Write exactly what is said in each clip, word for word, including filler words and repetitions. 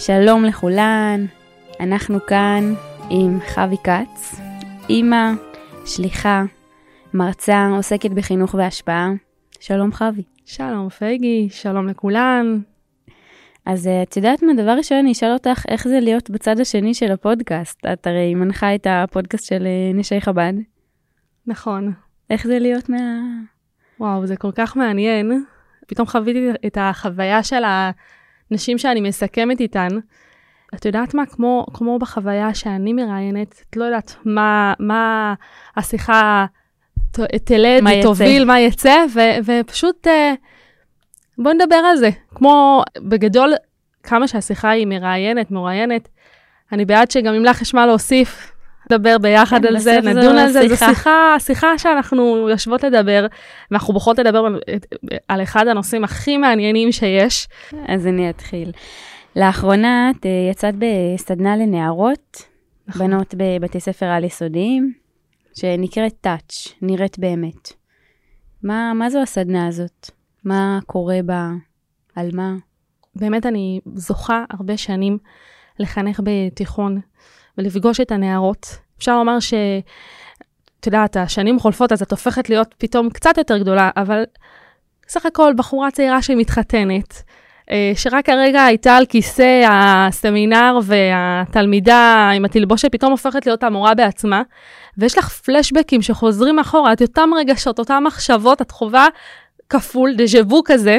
שלום לכולן, אנחנו כאן עם חווי כץ, אמא, שליחה, מרצה, עוסקת בחינוך והשפעה. שלום חווי. שלום פייגי, שלום לכולן. אז את יודעת מה, דבר ראשון אני אשאל אותך איך זה להיות בצד השני של הפודקאסט. את הרי מנחה את הפודקאסט של נשי חב"ד. נכון. איך זה להיות מה... וואו, זה כל כך מעניין. פתאום חוויתי את החוויה של הנשים שאני מסכמת איתן. את יודעת מה? כמו, כמו בחוויה שאני מראיינת, את לא יודעת מה, מה השיחה תלד, תוביל, מה יצא, ו, ופשוט בוא נדבר על זה. כמו בגדול, כמה שהשיחה היא מראיינת, מראיינת, אני בעד שגם אם לך יש מה להוסיף, נדבר ביחד כן, על זה, נדון על זה. זו שיחה, שיחה שאנחנו יושבות לדבר, ואנחנו בוחרות לדבר על אחד הנושאים הכי מעניינים שיש. אז אני אתחיל. לאחרונה את יצאת בסדנה לנערות, נכון. בנות בבתי ספר על יסודיים, שנקראת טאץ', נראית באמת. מה, מה זו הסדנה הזאת? מה קורה בה? על מה? באמת אני זוכה הרבה שנים לחנך בתיכון, ולפגוש את הנערות. אפשר לומר ש... אתה יודעת, השנים חולפות, אז את הופכת להיות פתאום קצת יותר גדולה, אבל סך הכל בחורה צעירה שמתחתנת, שרק הרגע הייתה על כיסא הסמינר והתלמידה עם התלבושת, פתאום הופכת להיות המורה בעצמה, ויש לך פלשבקים שחוזרים אחורה, את אותם רגשות, אותם מחשבות, את חובה כפול, דז'בו כזה,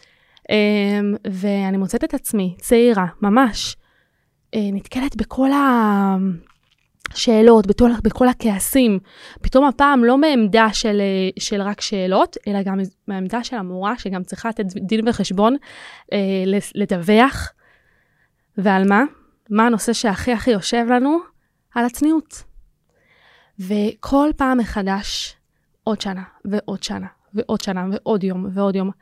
ואני מוצאת את עצמי, צעירה, ממש, נתקלת בכל השאלות, בכל, בכל הכעסים, פתאום הפעם לא מעמדה של, של רק שאלות, אלא גם מעמדה של המורה, שגם צריכה לתת דין וחשבון, לדווח, ועל מה? מה הנושא שהכי הכי יושב לנו? על הצניעות. וכל פעם מחדש, עוד שנה, ועוד שנה, ועוד שנה, ועוד יום, ועוד יום.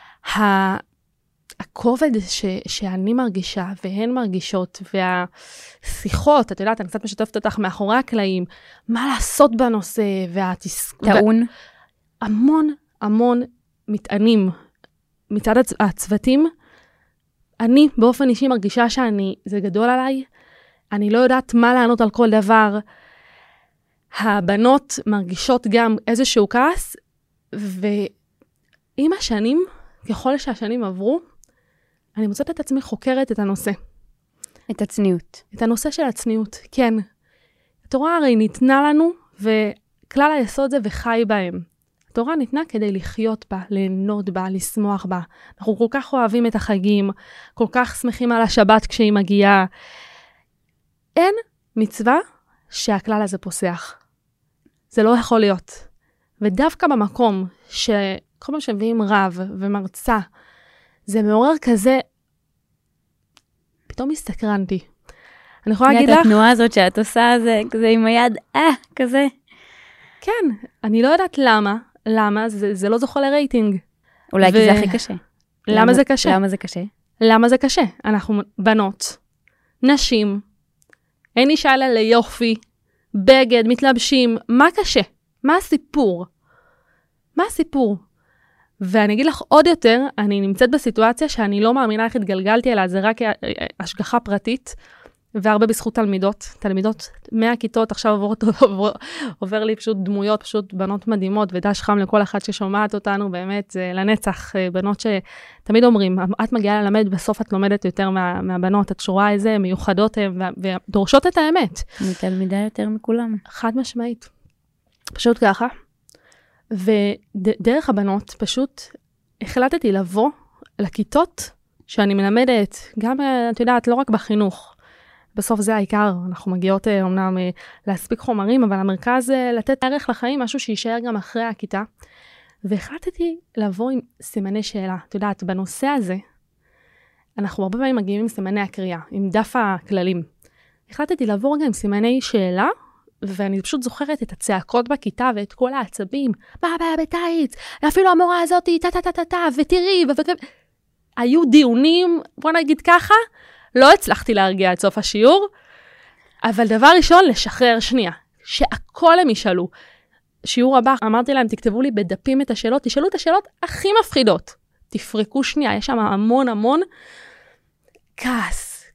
הכובד ש, שאני מרגישה, והן מרגישות, והשיחות, את יודעת, אני קצת משתפת אותך מאחורי הקלעים, מה לעשות בנושא, והתסכול. טעון. ו... המון, המון מטענים מצד הצ... הצוותים. אני באופן אישי מרגישה שאני, זה גדול עליי, אני לא יודעת מה לענות על כל דבר. הבנות מרגישות גם איזשהו כעס, ועם השנים, ככל שהשנים עברו, אני מוצאת את עצמי חוקרת את הנושא. את הצניעות. את הנושא של הצניעות, כן. התורה הרי ניתנה לנו, וכלל היסוד זה וחי בהם. התורה ניתנה כדי לחיות בה, ליהנות בה, לשמוח בה. אנחנו כל כך אוהבים את החגים, כל כך שמחים על השבת כשהיא מגיעה. אין מצווה שהכלל הזה פוסח. זה לא יכול להיות. ודווקא במקום שכל פעם שמביאים רב ומרצה, זה מעורר כזה, פתאום הסתקרנתי. אני יכולה להגיד לך... את התנועה הזאת שאת עושה, זה כזה עם היד, אה, כזה. כן, אני לא יודעת למה, למה, זה, זה לא זוכה לרייטינג. אולי ו... כי זה הכי קשה. למה, למה זה קשה? למה זה קשה? למה זה קשה? אנחנו בנות, נשים, אין אישה אלא ליופי, בגד, מתלבשים, מה קשה? מה הסיפור? מה הסיפור? ואני אגיד לך עוד יותר, אני נמצאת בסיטואציה שאני לא מאמינה איך התגלגלתי אליה, זה רק השגחה פרטית, והרבה בזכות תלמידות, תלמידות מהכיתות, עכשיו עובר, עובר, עובר לי פשוט דמויות, פשוט בנות מדהימות, ודש חם לכל אחת ששומעת אותנו, באמת, זה לנצח, בנות שתמיד אומרים, את מגיעה ללמד, בסוף את לומדת יותר מה, מהבנות, את שורה איזה, מיוחדות הן, ודורשות את האמת. מתלמידה יותר מכולם. חד משמעית. פשוט ככה. ודרך הבנות פשוט החלטתי לבוא לכיתות שאני מלמדת, גם, את יודעת, לא רק בחינוך. בסוף זה העיקר, אנחנו מגיעות אומנם להספיק חומרים, אבל המרכז לתת ערך לחיים, משהו שישאר גם אחרי הכיתה. והחלטתי לבוא עם סימני שאלה. את יודעת, בנושא הזה, אנחנו הרבה פעמים מגיעים עם סימני הקריאה, עם דף הכללים. החלטתי לבוא גם עם סימני שאלה, ואני פשוט זוכרת את הצעקות בכיתה ואת כל העצבים. מה הבעיה בטייץ? אפילו המורה הזאת, טה טה טה טה טה, ותראי, ו... היו דיונים, בוא נגיד ככה, לא הצלחתי להרגיע את סוף השיעור, אבל דבר ראשון, לשחרר שנייה, שהכל הם ישאלו. שיעור הבא, אמרתי להם, תכתבו לי בדפים את השאלות, תשאלו את השאלות הכי מפחידות. תפרקו שנייה, יש שם המון המון כעס,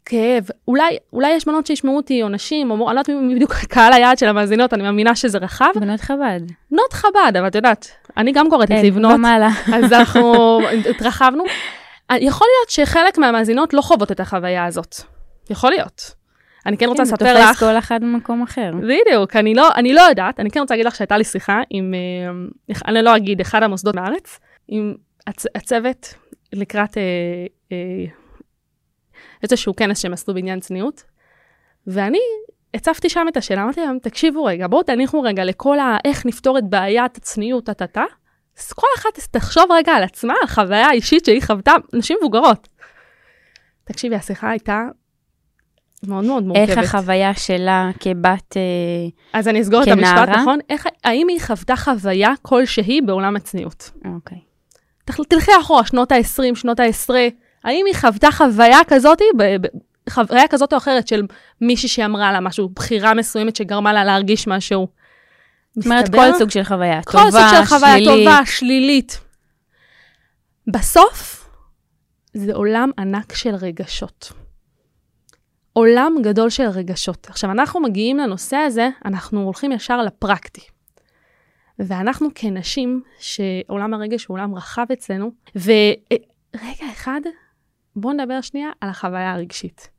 כאב. אולי, אולי יש בנות שישמעו אותי, או נשים, או אני לא יודעת מי בדיוק קהל היעד של המאזינות, אני מאמינה שזה רחב. בנות חב"ד. בנות חב"ד, אבל את יודעת, אני גם קוראת את לבנות. אין, ומעלה. אז אנחנו התרחבנו. יכול להיות שחלק מהמאזינות לא חוות את החוויה הזאת. יכול להיות. אני כן רוצה לספר לך... זה תופס כל אחד במקום אחר. בדיוק, אני לא, אני לא יודעת, אני כן רוצה להגיד לך שהייתה לי שיחה עם, אני לא אגיד, אחד המוסדות בארץ, עם הצ, הצוות לקראת אה, אה, איזשהו כנס שהם עשו בעניין צניעות, ואני הצפתי שם את השאלה, אמרתי להם, תקשיבו רגע, בואו תניחו רגע לכל ה... איך נפתור את בעיית הצניעות, תתתה, אז כל אחת תחשוב רגע על עצמה, על חוויה האישית שהיא חוותה, נשים מבוגרות. תקשיבי, השיחה הייתה מאוד מאוד מורכבת. איך החוויה שלה כבת אז אני אסגור את המשפט, נכון? איך, האם היא חוותה חוויה כלשהי בעולם הצניעות? אוקיי. תלכי אחורה, שנות ה-עשרים, שנות ה-עשרה, האם היא חוותה חוויה כזאת, חוויה כזאת או אחרת של מישהי שאמרה לה משהו, בחירה מסוימת שגרמה לה להרגיש משהו? זאת אומרת, כל סוג של חוויה, טובה, שלילית. כל סוג של חוויה טובה, שלילית. בסוף, זה עולם ענק של רגשות. עולם גדול של רגשות. עכשיו, אנחנו מגיעים לנושא הזה, אנחנו הולכים ישר לפרקטי. ואנחנו כנשים, שעולם הרגש הוא עולם רחב אצלנו, ורגע אחד, בואו נדבר שנייה על החוויה הרגשית.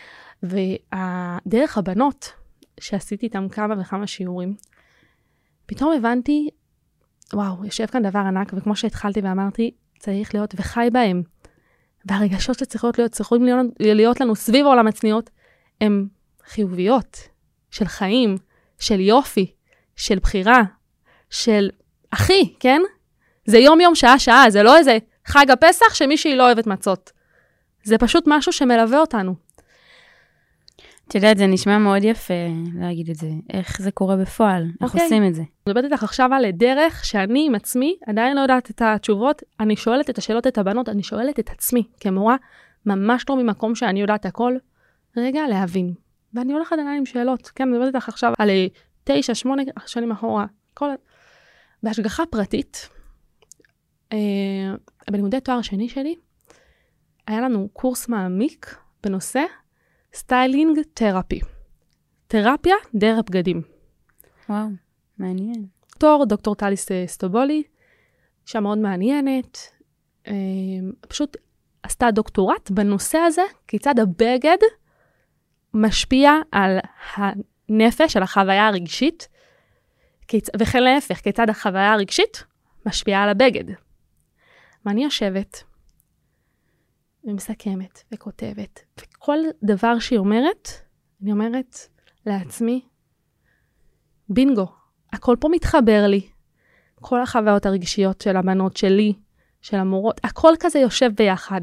ודרך הבנות, שעשיתי איתם כמה וכמה שיעורים, פתאום הבנתי, וואו, יושב כאן דבר ענק, וכמו שהתחלתי ואמרתי, צריך להיות וחי בהם. והרגשות שצריכות להיות, צריכות להיות, להיות לנו סביב עולם הצניעות, הן חיוביות, של חיים, של יופי, של בחירה, של אחי, כן? זה יום יום, שעה שעה, זה לא איזה חג הפסח שמישהי לא אוהבת מצות. זה פשוט משהו שמלווה אותנו. את יודעת, זה נשמע מאוד יפה להגיד את זה. איך זה קורה בפועל? איך עושים את זה? אני מדברת איתך עכשיו על דרך שאני עם עצמי, עדיין לא יודעת את התשובות, אני שואלת את השאלות את הבנות, אני שואלת את עצמי, כמורה, ממש לא ממקום שאני יודעת הכל, רגע להבין. ואני הולכת עדיין עם שאלות, כן, אני מדברת איתך עכשיו על תשע, שמונה שנים אחורה, כל... בהשגחה פרטית, אה, בלימודי תואר שני שלי, היה לנו קורס מעמיק בנושא סטיילינג תרפי. תרפיה דרך בגדים. וואו, מעניין. דוקטור, דוקטור טליס סטובולי, אישה מאוד מעניינת, אה, פשוט עשתה דוקטורט בנושא הזה, כיצד הבגד משפיע על הנפש, על החוויה הרגשית, כיצ... וכן להפך, כיצד החוויה הרגשית משפיעה על הבגד. ואני יושבת ומסכמת וכותבת, וכל דבר שהיא אומרת, אני אומרת לעצמי, בינגו, הכל פה מתחבר לי. כל החוויות הרגשיות של הבנות שלי, של המורות, הכל כזה יושב ביחד.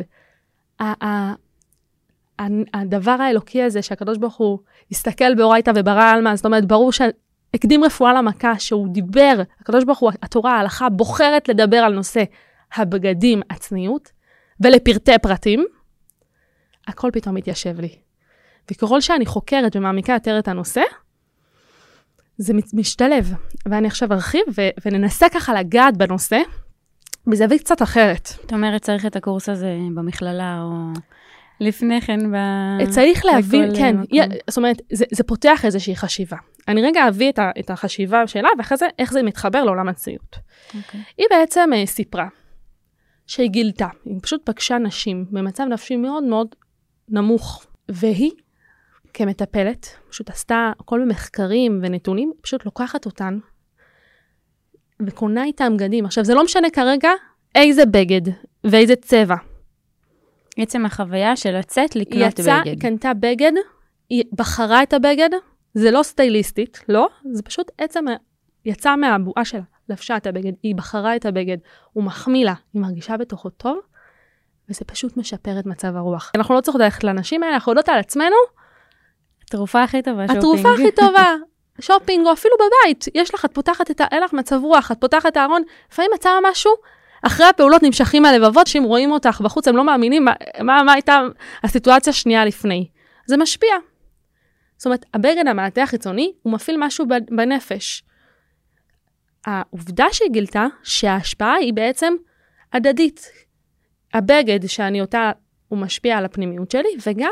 הדבר האלוקי הזה שהקדוש ברוך הוא הסתכל באורייתא וברא עלמא, זאת אומרת, ברור שהקדים רפואה למכה, שהוא דיבר, הקדוש ברוך הוא, התורה, ההלכה, בוחרת לדבר על נושא הבגדים, הצניעות, ולפרטי פרטים, הכל פתאום מתיישב לי. וככל שאני חוקרת ומעמיקה יותר את הנושא, זה משתלב. ואני עכשיו ארחיב ו- וננסה ככה לגעת בנושא, בזווית קצת אחרת. זאת אומרת, צריך את הקורס הזה במכללה, או לפני כן ב... צריך להבין, כן. זאת אומרת, זה, זה פותח איזושהי חשיבה. אני רגע אביא את, ה- את החשיבה שלה, ואחרי זה, איך זה מתחבר לעולם הצניעות. Okay. היא בעצם uh, סיפרה, שהיא גילתה, היא פשוט פגשה נשים, במצב נפשי מאוד מאוד נמוך, והיא, כמטפלת, פשוט עשתה כל מחקרים ונתונים, פשוט לוקחת אותן, וקונה איתם בגדים. עכשיו, זה לא משנה כרגע איזה בגד ואיזה צבע. עצם החוויה של לצאת לקנות יצא, בגד. יצא, קנתה בגד, היא בחרה את הבגד, זה לא סטייליסטית, לא, זה פשוט עצם, יצא מהבועה שלה, לבשה את הבגד, היא בחרה את הבגד, הוא מחמיא לה, היא מרגישה בתוכו טוב, וזה פשוט משפר את מצב הרוח. אנחנו לא צריכות ללכת לאנשים האלה, אנחנו יודעות על עצמנו, התרופה הכי טובה, שופינג. התרופה הכי טובה, שופינג, או אפילו בבית, יש לך, את פותחת את האלך מצב רוח, את פותחת את הארון, לפעמים מצא משהו, אחרי הפעולות נמשכים הלבבות, שאם רואים אותך בחוץ, הם לא מאמינים מה, מה, מה הייתה הסיטואציה שנייה לפני. זה משפיע. זאת אומרת, הבגד המעטה החיצוני, הוא מפעיל משהו בנפש. העובדה שהיא גילתה, שההשפעה היא בעצם הדדית. הבגד שאני אותה, הוא משפיע על הפנימיות שלי, וגם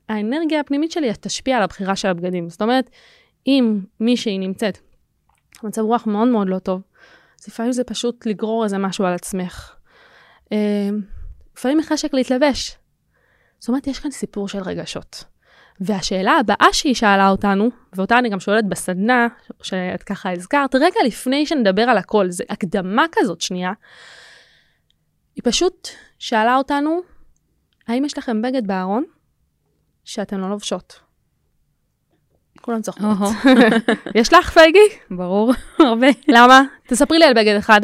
האנרגיה הפנימית שלי תשפיע על הבחירה של הבגדים. זאת אומרת, אם מישהי נמצאת מצב רוח מאוד מאוד לא טוב, אז לפעמים זה פשוט לגרור איזה משהו על עצמך. לפעמים מחשק להתלבש. זאת אומרת, יש כאן סיפור של רגשות. והשאלה הבאה שהיא שאלה אותנו, ואותה אני גם שואלת בסדנה, שאת ככה הזכרת, רגע לפני שנדבר על הכל, זה הקדמה כזאת שנייה, היא פשוט שאלה אותנו, האם יש לכם בגד בארון שאתן לא לובשות? כולם צוחקות. יש לך פייגי? ברור, הרבה. למה? תספרי לי על בגד אחד.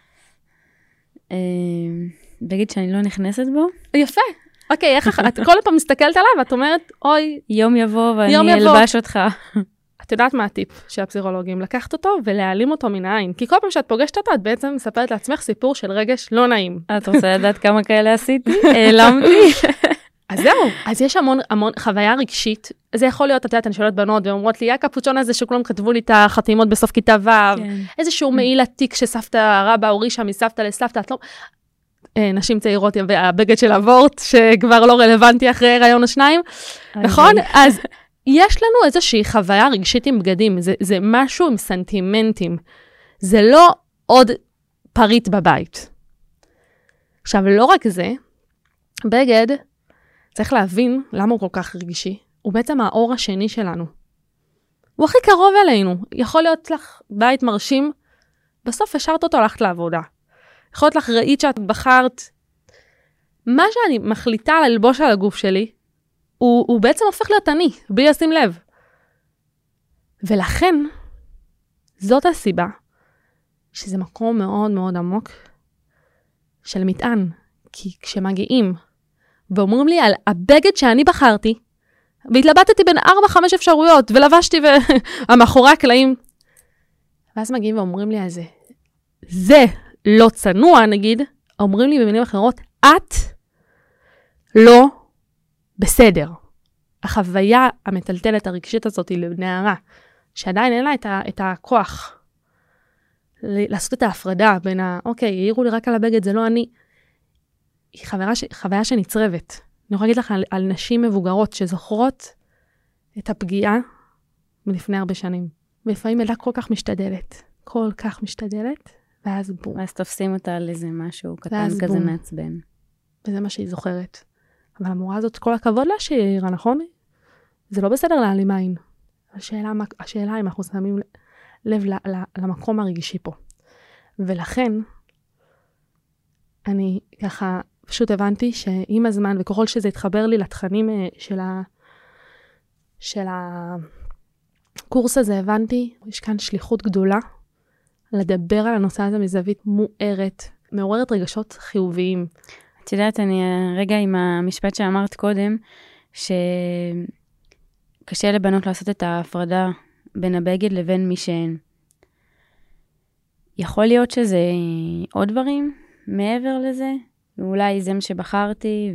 בגד שאני לא נכנסת בו. יפה. אוקיי, איך את כל פעם מסתכלת עליו ואת אומרת, אוי, יום יבוא ואני אלבש אותך. את יודעת מה הטיפ של הפסיכולוגים? לקחת אותו ולהעלים אותו מן העין. כי כל פעם שאת פוגשת אותו, את בעצם מספרת לעצמך סיפור של רגש לא נעים. את רוצה לדעת כמה כאלה עשיתי? העלמתי. אז זהו, אז יש המון, המון חוויה רגשית. זה יכול להיות, את יודעת, אני שואלת בנות, ואומרות לי, הקפוצ'ון הזה שכולם כתבו לי את החתימות בסוף כיתה ו', איזשהו מעיל עתיק שסבתא רבא הורישה מסבתא לסבתא, את לא... נשים צעירות, והבגד של אבורט, שכבר לא רלוונטי אחרי רעיון השניים, נכון? אז יש לנו איזושהי חוויה רגשית עם בגדים, זה, זה משהו עם סנטימנטים, זה לא עוד פריט בבית. עכשיו, לא רק זה, בגד, צריך להבין למה הוא כל כך רגשי, הוא בעצם האור השני שלנו. הוא הכי קרוב אלינו, יכול להיות לך בית מרשים, בסוף השארת אותו, הלכת לעבודה. יכול להיות לך ראית שאת בחרת, מה שאני מחליטה ללבוש על הגוף שלי, הוא, הוא בעצם הופך להיות אני, בלי לשים לב. ולכן, זאת הסיבה, שזה מקום מאוד מאוד עמוק, של מטען. כי כשמגיעים, ואומרים לי על הבגד שאני בחרתי, והתלבטתי בין ארבע, חמש אפשרויות, ולבשתי והמאחורי הקלעים, ואז מגיעים ואומרים לי על זה, זה לא צנוע, נגיד, אומרים לי במילים אחרות, את לא בסדר. החוויה המטלטלת הרגשית הזאת היא לנערה, שעדיין אין לה את, ה, את הכוח לעשות את ההפרדה בין ה, אוקיי, העירו לי רק על הבגד, זה לא אני. היא חוויה, ש, חוויה שנצרבת. אני יכולה להגיד לך על, על נשים מבוגרות שזוכרות את הפגיעה מלפני הרבה שנים. ולפעמים ילדה כל כך משתדלת, כל כך משתדלת, ואז בום. ואז תופסים אותה על איזה משהו קטן כזה בום. מעצבן. וזה מה שהיא זוכרת. אבל המורה הזאת, כל הכבוד לה שהיא העירה, נכון? זה לא בסדר להעלים עין. השאלה, השאלה אם אנחנו שמים לב למקום הרגישי פה. ולכן, אני ככה פשוט הבנתי שעם הזמן, וככל שזה התחבר לי לתכנים של, ה, של הקורס הזה, הבנתי, יש כאן שליחות גדולה, לדבר על הנושא הזה מזווית מוארת, מעוררת רגשות חיוביים. את יודעת, אני רגע עם המשפט שאמרת קודם, שקשה לבנות לעשות את ההפרדה בין הבגד לבין מי שהן. יכול להיות שזה עוד דברים מעבר לזה, ואולי זה מה שבחרתי,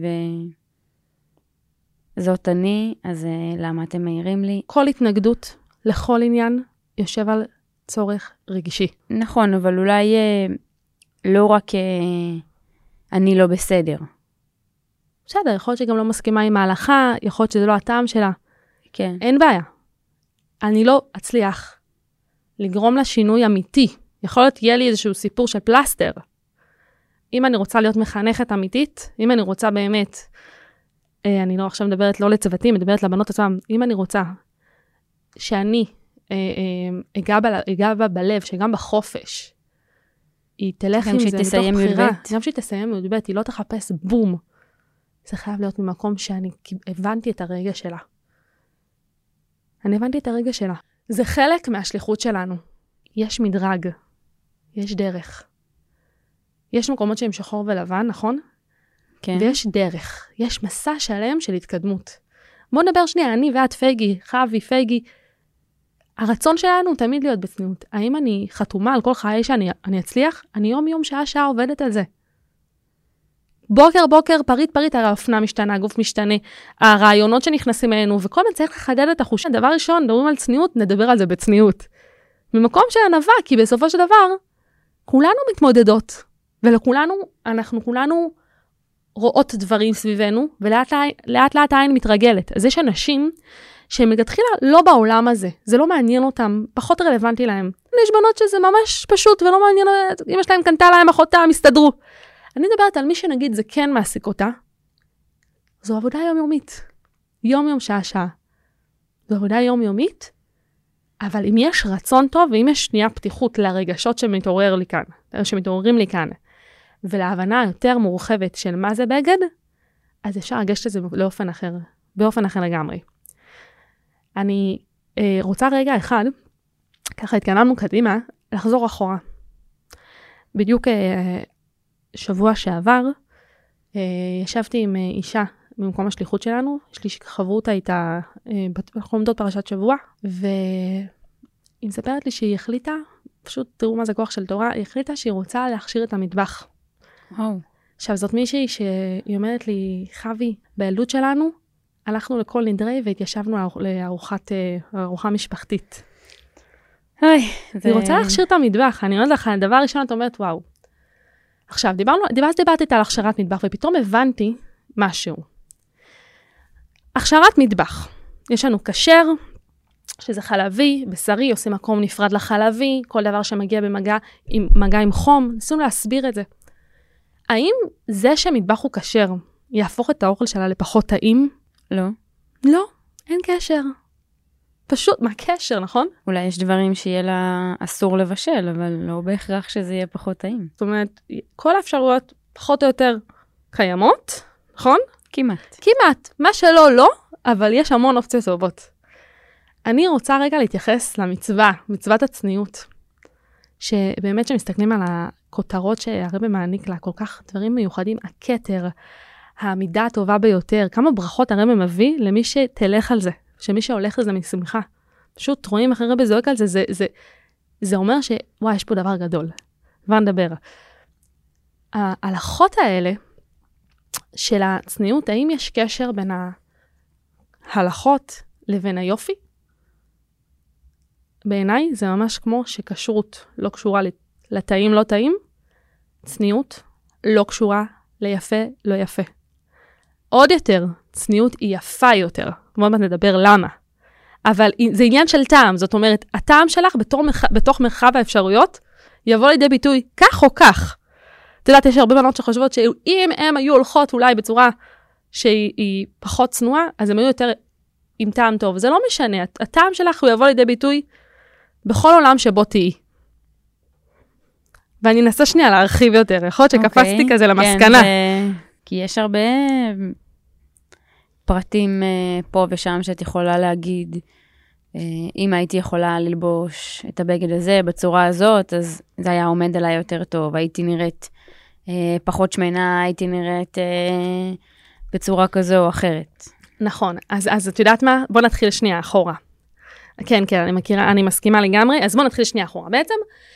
וזאת אני, אז למה אתם מעירים לי? כל התנגדות לכל עניין יושב על צורך רגישי. נכון, אבל אולי לא רק אני לא בסדר. בסדר, יכול להיות שגם לא מסכימה עם ההלכה, יכול להיות שזה לא הטעם שלה. כן. אין בעיה. אני לא אצליח לגרום לשינוי אמיתי. יכול להיות, יהיה לי איזשהו סיפור של פלסטר. אם אני רוצה להיות מחנכת אמיתית, אם אני רוצה באמת, אה, אני לא עכשיו מדברת לא לצוותים, מדברת לבנות עצמם, אם אני רוצה שאני אה, אה, אגע, ב, אגע בה בלב, שגם בחופש, היא תלך עם זה מתוך בחירה. גם שהיא תסיים י"ב, היא לא תחפש בום. זה חייב להיות ממקום שאני הבנתי את הרגע שלה. אני הבנתי את הרגע שלה. זה חלק מהשליחות שלנו. יש מדרג, יש דרך. יש מקומות שהם שחור ולבן, נכון? כן. ויש דרך. יש מסע שלם של התקדמות. בוא נדבר שנייה, אני ואת פייגי, חווי, פייגי. הרצון שלנו הוא תמיד להיות בצניעות. האם אני חתומה על כל חיי שאני אני אצליח? אני יום יום שעה שעה עובדת על זה. בוקר בוקר, פריט פריט, האופנה משתנה, הגוף משתנה, הרעיונות שנכנסים אלינו, וכל מה צריך לחדד את החושים. דבר ראשון, מדברים על צניעות, נדבר על זה בצניעות. ממקום של ענווה, כי בסופו של דבר, כולנו מתמודדות, ולכולנו, אנחנו כולנו רואות דברים סביבנו, ולאט לאט, לאט העין מתרגלת. אז יש אנשים שהם מגתחילה לא בעולם הזה, זה לא מעניין אותם, פחות רלוונטי להם. יש בנות שזה ממש פשוט ולא מעניין, אמא שלהם קנתה להם אחותה, הם הסתדרו. אני מדברת על מי שנגיד זה כן מעסיק אותה, זו עבודה יומיומית, יום יום שעה שעה. זו עבודה יומיומית, אבל אם יש רצון טוב, ואם יש שנייה פתיחות לרגשות שמתעורר לי כאן, שמתעוררים לי כאן, ולהבנה יותר מורחבת של מה זה בגד, אז אפשר לגשת את זה לאופן אחר, באופן אחר לגמרי. אני אה, רוצה רגע אחד, ככה התקננו קדימה, לחזור אחורה. בדיוק אה, שבוע שעבר, אה, ישבתי עם אה, אישה במקום השליחות שלנו, יש לי חברותה איתה, אה, אנחנו עומדות פרשת שבוע, והיא מספרת לי שהיא החליטה, פשוט תראו מה זה כוח של תורה, היא החליטה שהיא רוצה להכשיר את המטבח. וואו. עכשיו, זאת מישהי שהיא אומרת לי, חווי, בילדות שלנו, הלכנו לכל נדרי והתיישבנו לארוחת, ארוחה משפחתית. היי, זה... היא רוצה להכשיר את המטבח, אני אומרת לך, הדבר הראשון את אומרת, וואו. עכשיו, דיברנו, דיברתי, דיברתי על הכשרת מטבח, ופתאום הבנתי משהו. הכשרת מטבח. יש לנו כשר, שזה חלבי, בשרי, עושים מקום נפרד לחלבי, כל דבר שמגיע במגע עם, מגע עם חום, ניסינו להסביר את זה. האם זה שמטבח הוא כשר, יהפוך את האוכל שלה לפחות טעים? לא. לא, אין קשר. פשוט, מה קשר, נכון? אולי יש דברים שיהיה לה אסור לבשל, אבל לא בהכרח שזה יהיה פחות טעים. זאת אומרת, כל האפשרויות פחות או יותר קיימות, נכון? כמעט. כמעט. מה שלא, לא, אבל יש המון אופציות טובות. אני רוצה רגע להתייחס למצווה, מצוות הצניעות, שבאמת שמסתכלים על הכותרות שהרבא מעניק לה, כל כך דברים מיוחדים, הכתר, העמידה הטובה ביותר, כמה ברכות הרבא מביא למי שתלך על זה, שמי שהולך לזה משמחה. פשוט רואים אחרי רבא זועק על זה, זה, זה, זה אומר שוואי, יש פה דבר גדול. כבר נדבר. ההלכות האלה של הצניעות, האם יש קשר בין ההלכות לבין היופי? בעיניי זה ממש כמו שכשרות לא קשורה לטעים לא טעים, צניעות לא קשורה ליפה לא יפה. עוד יותר, צניעות היא יפה יותר. כמו מה נדבר למה. אבל זה עניין של טעם, זאת אומרת, הטעם שלך בתור, בתוך מרחב האפשרויות, יבוא לידי ביטוי כך או כך. את יודעת, יש הרבה בנות שחושבות שאם הן היו הולכות אולי בצורה שהיא פחות צנועה, אז הן היו יותר עם טעם טוב. זה לא משנה, הטעם שלך הוא יבוא לידי ביטוי בכל עולם שבו תהי. ואני אנסה שנייה להרחיב יותר, יכול להיות שקפצתי okay, כזה למסקנה. כן, ו... כי יש הרבה פרטים פה ושם שאת יכולה להגיד, אם הייתי יכולה ללבוש את הבגד הזה בצורה הזאת, אז זה היה עומד עליי יותר טוב, הייתי נראית פחות שמנה, הייתי נראית בצורה כזו או אחרת. נכון, אז, אז את יודעת מה? בוא נתחיל שנייה אחורה. כן, כן, אני מכירה, אני מסכימה לגמרי, אז בוא נתחיל שנייה אחורה. בעצם,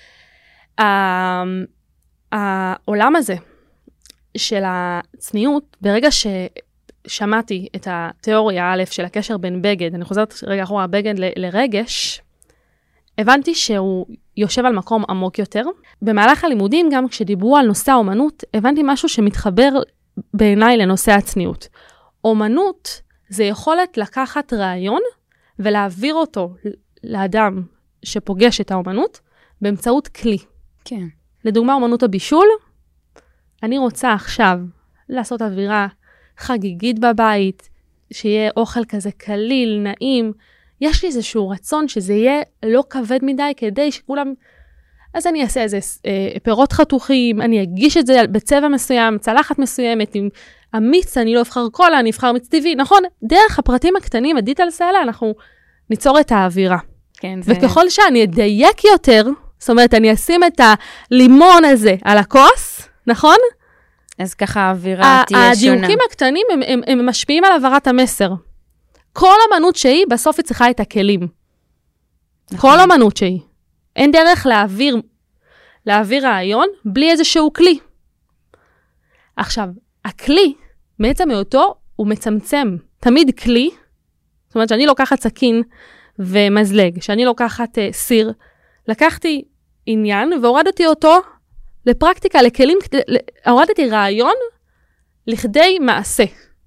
העולם הזה של הצניעות, ברגע ששמעתי את התיאוריה א' של הקשר בין בגד, אני חוזרת רגע אחורה, בגד ל- לרגש, הבנתי שהוא יושב על מקום עמוק יותר. במהלך הלימודים, גם כשדיברו על נושא האומנות, הבנתי משהו שמתחבר בעיניי לנושא הצניעות. אומנות זה יכולת לקחת רעיון, ולהעביר אותו לאדם שפוגש את האומנות, באמצעות כלי. כן. לדוגמה, אומנות הבישול, אני רוצה עכשיו לעשות אווירה חגיגית בבית, שיהיה אוכל כזה קליל, נעים. יש לי איזשהו רצון שזה יהיה לא כבד מדי, כדי שכולם... אז אני אעשה איזה אה, פירות חתוכים, אני אגיש את זה בצבע מסוים, צלחת מסוימת, עם המיץ, אני לא אבחר קולה, אני אבחר מיץ טבעי, נכון? דרך הפרטים הקטנים, הדיטלס האלה, אנחנו ניצור את האווירה. כן, זה... וככל שאני אדייק יותר, זאת אומרת, אני אשים את הלימון הזה על הכוס, נכון? אז ככה האווירה תהיה שונה. הדיוקים הקטנים הם, הם, הם משפיעים על העברת המסר. כל אמנות שהיא, בסוף היא צריכה את הכלים. נכון. כל אמנות שהיא. אין דרך להעביר, להעביר רעיון בלי איזשהו כלי. עכשיו, הכלי, בעצם מאותו, הוא מצמצם. תמיד כלי, זאת אומרת שאני לוקחת סכין ומזלג, שאני לוקחת uh, סיר, לקחתי עניין והורדתי אותו לפרקטיקה, לכלים, הורדתי רעיון לכדי מעשה.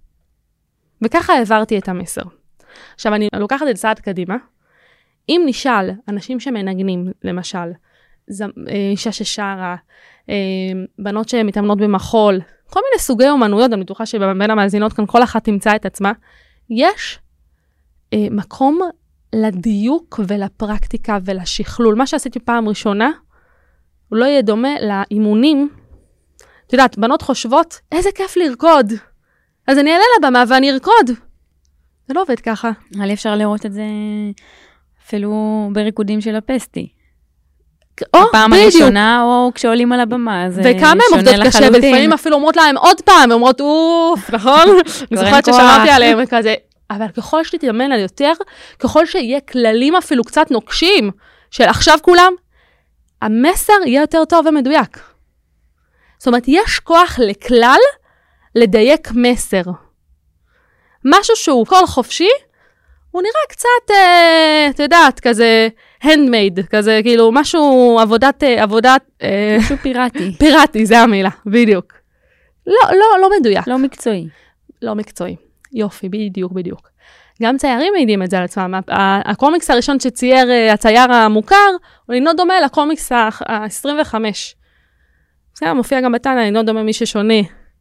וככה העברתי את המסר. עכשיו, אני לוקחת את צעד קדימה. אם נשאל אנשים שמנגנים, למשל, אישה ששרה, בנות שמתאמנות במחול, כל מיני סוגי אומנויות, אני בטוחה שבין המאזינות כאן כל אחת תמצא את עצמה, יש מקום לדיוק ולפרקטיקה ולשכלול. מה שעשיתי פעם ראשונה, הוא לא יהיה דומה לאימונים. את יודעת, בנות חושבות, איזה כיף לרקוד. אז אני אעלה לבמה ואני ארקוד. זה לא עובד ככה. אבל אפשר לראות את זה אפילו בריקודים של הפסטי. או, הפעם הראשונה, או כשעולים על הבמה, זה שונה לחלוטין. וכמה הם עובדות קשה, ולפעמים אפילו אומרות להם עוד פעם, אומרות, אוף, נכון? אני זוכרת ששמעתי עליהם כזה. אבל ככל שתתאמן על יותר, ככל שיהיה כללים אפילו קצת נוקשים, של עכשיו כולם, המסר יהיה יותר טוב ומדויק. זאת אומרת, יש כוח לכלל לדייק מסר. משהו שהוא כל חופשי, הוא נראה קצת, אה, אתה יודעת, כזה handmade, כזה כאילו משהו, עבודת, עבודת... אה, משהו פיראטי. פיראטי, זה המילה, בדיוק. לא, לא, לא מדויק. לא מקצועי. לא מקצועי. יופי, בדיוק, בדיוק. גם ציירים מעידים את זה על עצמם. הקומיקס הראשון שצייר הצייר המוכר, הוא אינו דומה לקומיקס ה-עשרים וחמש. זה מופיע גם בתנא, אינו דומה מי ששונה.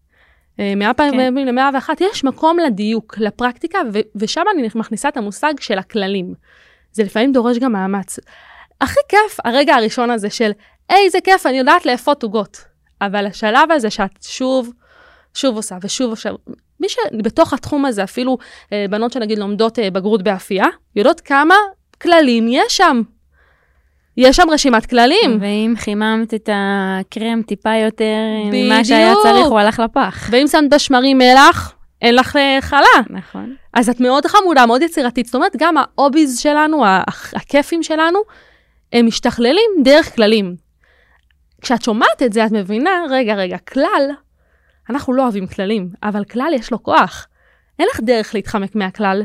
מאה ל-מאה ואחת, יש מקום לדיוק, לפרקטיקה, ושם אני מכניסה את המושג של הכללים. זה לפעמים דורש גם מאמץ. הכי כיף, הרגע הראשון הזה של, היי, זה כיף, אני יודעת לאפות עוגות. אבל השלב הזה שאת שוב, שוב עושה ושוב עושה, מי שבתוך התחום הזה, אפילו בנות שנגיד לומדות בגרות באפייה, יודעות כמה כללים יש שם. יש שם רשימת כללים. ואם חיממת את הקרם טיפה יותר ממה שהיה צריך, הוא הלך לפח. ואם שמת בשמרים מלח, אין לך חלה. נכון. אז את מאוד חמודה, מאוד יצירתית. זאת אומרת, גם האוביז שלנו, הכיפים שלנו, הם משתכללים דרך כללים. כשאת שומעת את זה, את מבינה, רגע, רגע, כלל, אנחנו לא אוהבים כללים, אבל כלל יש לו כוח. אין לך דרך להתחמק מהכלל.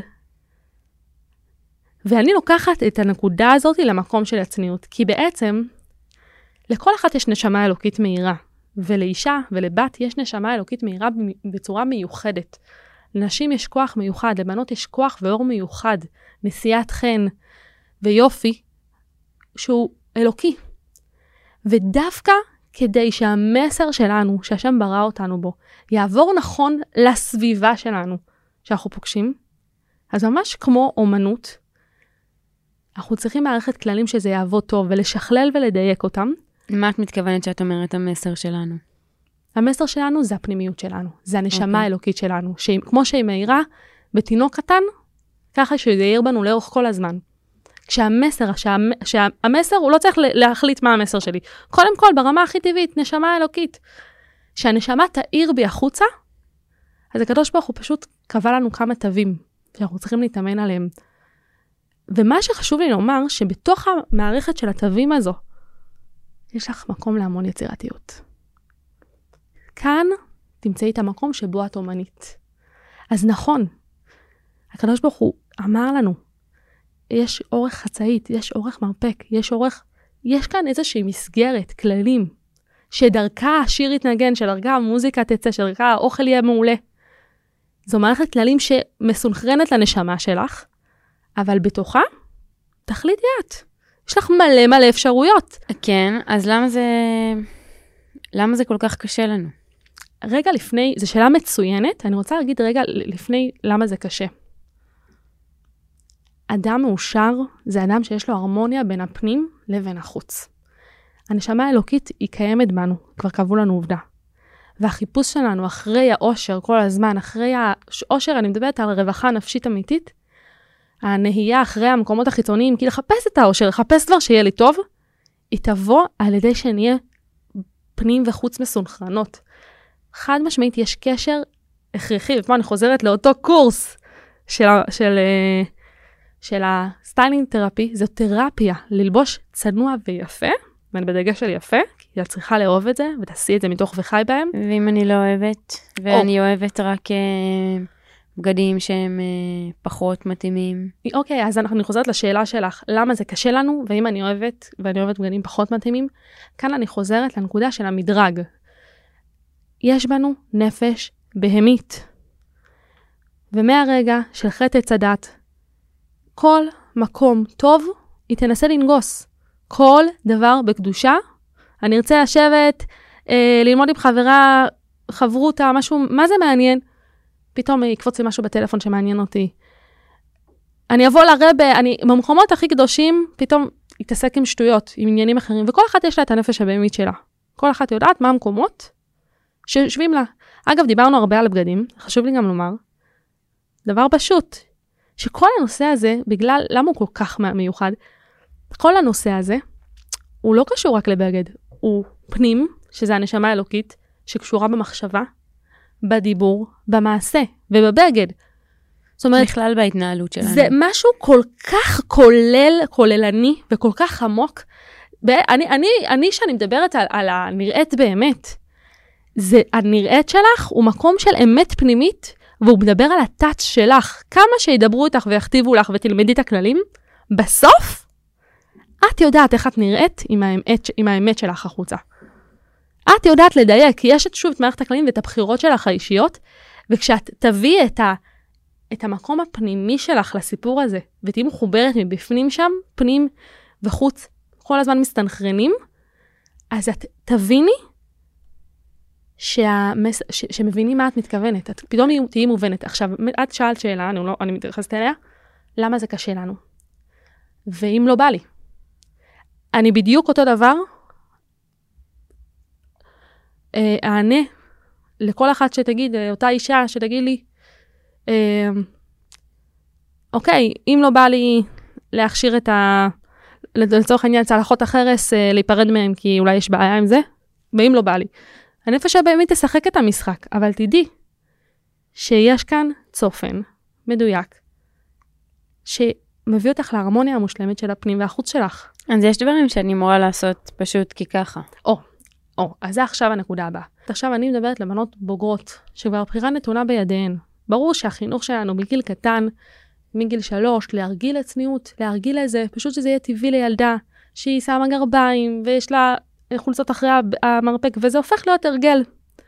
ואני לוקחת את הנקודה הזאת למקום של הצניעות, כי בעצם לכל אחת יש נשמה אלוקית מהירה, ולאישה ולבת יש נשמה אלוקית מהירה בצורה מיוחדת. לנשים יש כוח מיוחד, לבנות יש כוח ואור מיוחד, נשיאת חן ויופי, שהוא אלוקי. ודווקא כדי שהמסר שלנו, שהשם ברא אותנו בו, יעבור נכון לסביבה שלנו שאנחנו פוגשים, אז ממש כמו אומנות, אנחנו צריכים מערכת כללים שזה יעבוד טוב, ולשכלל ולדייק אותם. מה את מתכוונת שאת אומרת המסר שלנו? המסר שלנו זה הפנימיות שלנו, זה הנשמה האלוקית שלנו, כמו שהיא מהירה בתינוק קטן, ככה שזה יעיר בנו לאורך כל הזמן. כשהמסר, שהמסר הוא לא צריך להחליט מה המסר שלי. קודם כל, ברמה הכי טבעית, נשמה אלוקית. שהנשמה תאיר בי החוצה, אז הקדוש ברוך הוא פשוט קבע לנו כמה תווים, שאנחנו צריכים להתאמן עליהם. ומה שחשוב לי לומר, שבתוך המערכת של התווים הזו, יש לך מקום להמון יצירתיות. כאן תמצאי את המקום שבו את אומנית. אז נכון, הקדוש ברוך הוא אמר לנו, יש אורך חצאית, יש אורך מרפק, יש אורך, יש כאן איזושהי מסגרת, כללים, שדרכה השיר יתנגן, שדרכה המוזיקה תצא, שדרכה האוכל יהיה מעולה. זו מערכת כללים שמסונכרנת לנשמה שלך, אבל בתוכה, תחליטי את. יש לך מלא מלא אפשרויות. כן, אז למה זה, למה זה כל כך קשה לנו? רגע לפני, זו שאלה מצוינת, אני רוצה להגיד רגע לפני למה זה קשה. אדם מאושר זה אדם שיש לו הרמוניה בין הפנים לבין החוץ. הנשמה האלוקית היא קיימת בנו, כבר קבעו לנו עובדה. והחיפוש שלנו אחרי האושר כל הזמן, אחרי האושר, אני מדברת על רווחה נפשית אמיתית, הנהייה אחרי המקומות החיצוניים, כי לחפש את האושר, לחפש כבר שיהיה לי טוב, היא תבוא על ידי שנהיה פנים וחוץ מסונכרנות. חד משמעית יש קשר הכרחי, ופה אני חוזרת לאותו קורס של, של, של הסטיילינג תרפי, זו תרפיה, ללבוש צנוע ויפה, ואני בדגש של יפה, כי את צריכה לאהוב את זה, ותעשי את זה מתוך וחי בהם. ואם אני לא אוהבת, ואני אוהבת רק בגדים שהם פחות מתאימים. אוקיי, אז אני חוזרת לשאלה שלך, למה זה קשה לנו, ואם אני אוהבת, ואני אוהבת בגדים פחות מתאימים, כאן אני חוזרת לנקודה של המדרג. יש בנו נפש בהמית. ומהרגע של חטא עץ הדת, כל מקום טוב היא תנסה לנגוס. כל דבר בקדושה, אני ארצה לשבת, אה, ללמוד עם חברה, חברותה, משהו, מה זה מעניין? פתאום יקפוץ לי משהו בטלפון שמעניין אותי. אני אבוא לרבה, אני, במקומות הכי קדושים, פתאום יתעסק עם שטויות, עם עניינים אחרים, וכל אחת יש לה את הנפש הבהמית שלה. כל אחת יודעת מה המקומות שיושבים לה. אגב, דיברנו הרבה על בגדים, חשוב לי גם לומר, דבר פשוט, שכל הנושא הזה, בגלל, למה הוא כל כך מיוחד? כל הנושא הזה, הוא לא קשור רק לבגד, הוא פנים, שזה הנשמה האלוקית, שקשורה במחשבה, בדיבור, במעשה ובבגד. זאת אומרת, בכלל בהתנהלות שלנו. זה משהו כל כך כולל, כוללני וכל כך עמוק. אני, אני, אני שאני מדברת על, על הנראית באמת, זה, הנראית שלך הוא מקום של אמת פנימית, והוא מדבר על הטאץ' שלך. כמה שידברו איתך ויכתיבו לך ותלמדי את הכללים, בסוף, את יודעת איך את נראית עם האמת, עם האמת שלך החוצה. את יודעת לדייק, כי יש את שוב את מערכת הכללים ואת הבחירות שלך האישיות, וכשאת תביא את, ה, את המקום הפנימי שלך לסיפור הזה, ותהי מחוברת מבפנים שם, פנים וחוץ, כל הזמן מסתנכרנים, אז את תביני שהמס... ש... שמבינים מה את מתכוונת. את פתאום תהיי מובנת. עכשיו, את שאלת שאלה, אני, לא, אני מתייחסת אליה, למה זה קשה לנו? ואם לא בא לי. אני בדיוק אותו דבר, אה, אענה לכל אחת שתגיד, אותה אישה שתגיד לי, אה, אוקיי, אם לא בא לי להכשיר את ה... לצורך העניין צלחות החרס, אה, להיפרד מהם, כי אולי יש בעיה עם זה, ואם לא בא לי. הנפש הבאמת תשחק את המשחק, אבל תדעי שיש כאן צופן מדויק, שמביא אותך להרמוניה המושלמת של הפנים והחוץ שלך. אז יש דברים שאני אמורה לעשות פשוט כי ככה. או, או, אז זה עכשיו הנקודה הבאה. עכשיו אני מדברת לבנות בוגרות, שכבר הבחירה נתונה בידיהן. ברור שהחינוך שלנו בגיל קטן, מגיל שלוש, להרגיל לצניעות, להרגיל לזה, פשוט שזה יהיה טבעי לילדה, שהיא שמה גרביים, ויש לה חולצות אחרי המרפק, וזה הופך להיות הרגל.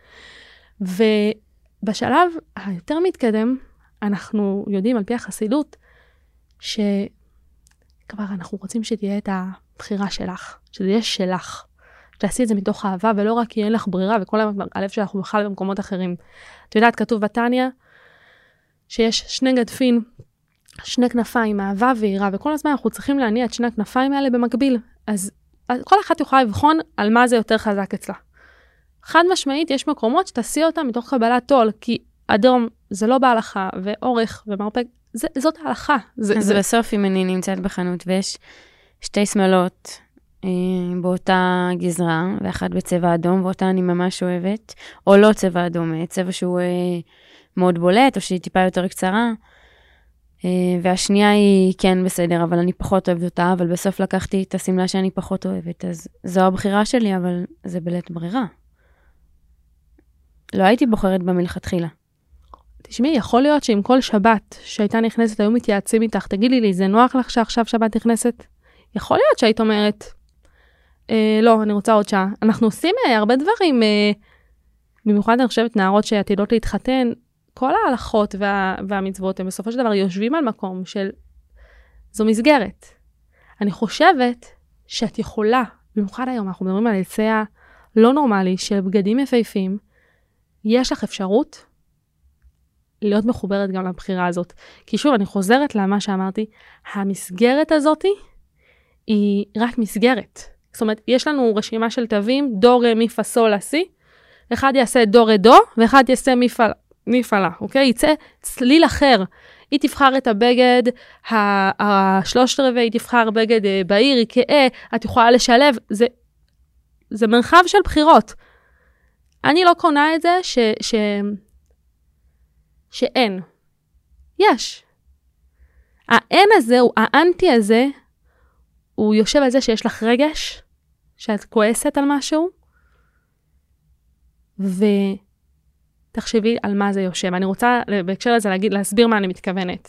ובשלב היותר מתקדם, אנחנו יודעים על פי החסידות, שכבר אנחנו רוצים שתהיה את הבחירה שלך, שזה יהיה שלך. שתעשי את זה מתוך אהבה, ולא רק כי אין לך ברירה, וכל הלב שלך הוא בכלל במקומות אחרים. את יודעת, כתוב בתניא, שיש שני גדפים, שני כנפיים, אהבה ויראה, וכל הזמן אנחנו צריכים להניע את שני הכנפיים האלה במקביל. אז כל אחת יוכל לבחון על מה זה יותר חזק אצלה. חד משמעית, יש מקומות שתעשי אותה מתוך קבלת עול, כי אדום זה לא בהלכה, ואורך ומרפק, זה, זאת ההלכה. זה, אז זה... בסוף אם אני נמצאת בחנות, ויש שתי שמלות אה, באותה גזרה, ואחת בצבע אדום, ואותה אני ממש אוהבת, או לא צבע אדום, צבע שהוא אה, מאוד בולט, או שהיא טיפה יותר קצרה, והשנייה היא כן בסדר, אבל אני פחות אוהבת אותה, אבל בסוף לקחתי את הסמלה שאני פחות אוהבת, אז זו הבחירה שלי, אבל זה בלית ברירה. לא הייתי בוחרת במלכתחילה. תשמעי, יכול להיות שעם כל שבת שהייתה נכנסת, היו מתייעצים איתך, תגידי לי, זה נוח לך שעכשיו שבת נכנסת? יכול להיות שהיית אומרת, אה, לא, אני רוצה עוד שעה. אנחנו עושים אה, הרבה דברים, אה, במיוחד אני חושבת נערות שעתידות להתחתן, כל ההלכות וה, והמצוות הם בסופו של דבר יושבים על מקום של, זו מסגרת. אני חושבת שאת יכולה, במיוחד היום אנחנו מדברים על היצע לא נורמלי של בגדים יפהפים, יש לך אפשרות להיות מחוברת גם לבחירה הזאת. כי שוב, אני חוזרת למה שאמרתי, המסגרת הזאת היא רק מסגרת. זאת אומרת, יש לנו רשימה של תווים, דו, רה, מי, פה, סול, לה, סי. אחד יעשה דו, רה, דו, ואחד יעשה מי, פה, מי, פה, לה. אוקיי? יצא צליל אחר. היא תבחר את הבגד, השלושת רבעי, היא תבחר בגד בעיר, היא כאה, את יכולה לשלב. זה, זה מרחב של בחירות. אני לא קונה את זה ש, ש, שאין. יש. האין הזה, האנטי הזה, הוא יושב על זה שיש לך רגש, שאת כועסת על משהו, ותחשבי על מה זה יושב. אני רוצה בהקשר לזה להגיד, להסביר מה אני מתכוונת.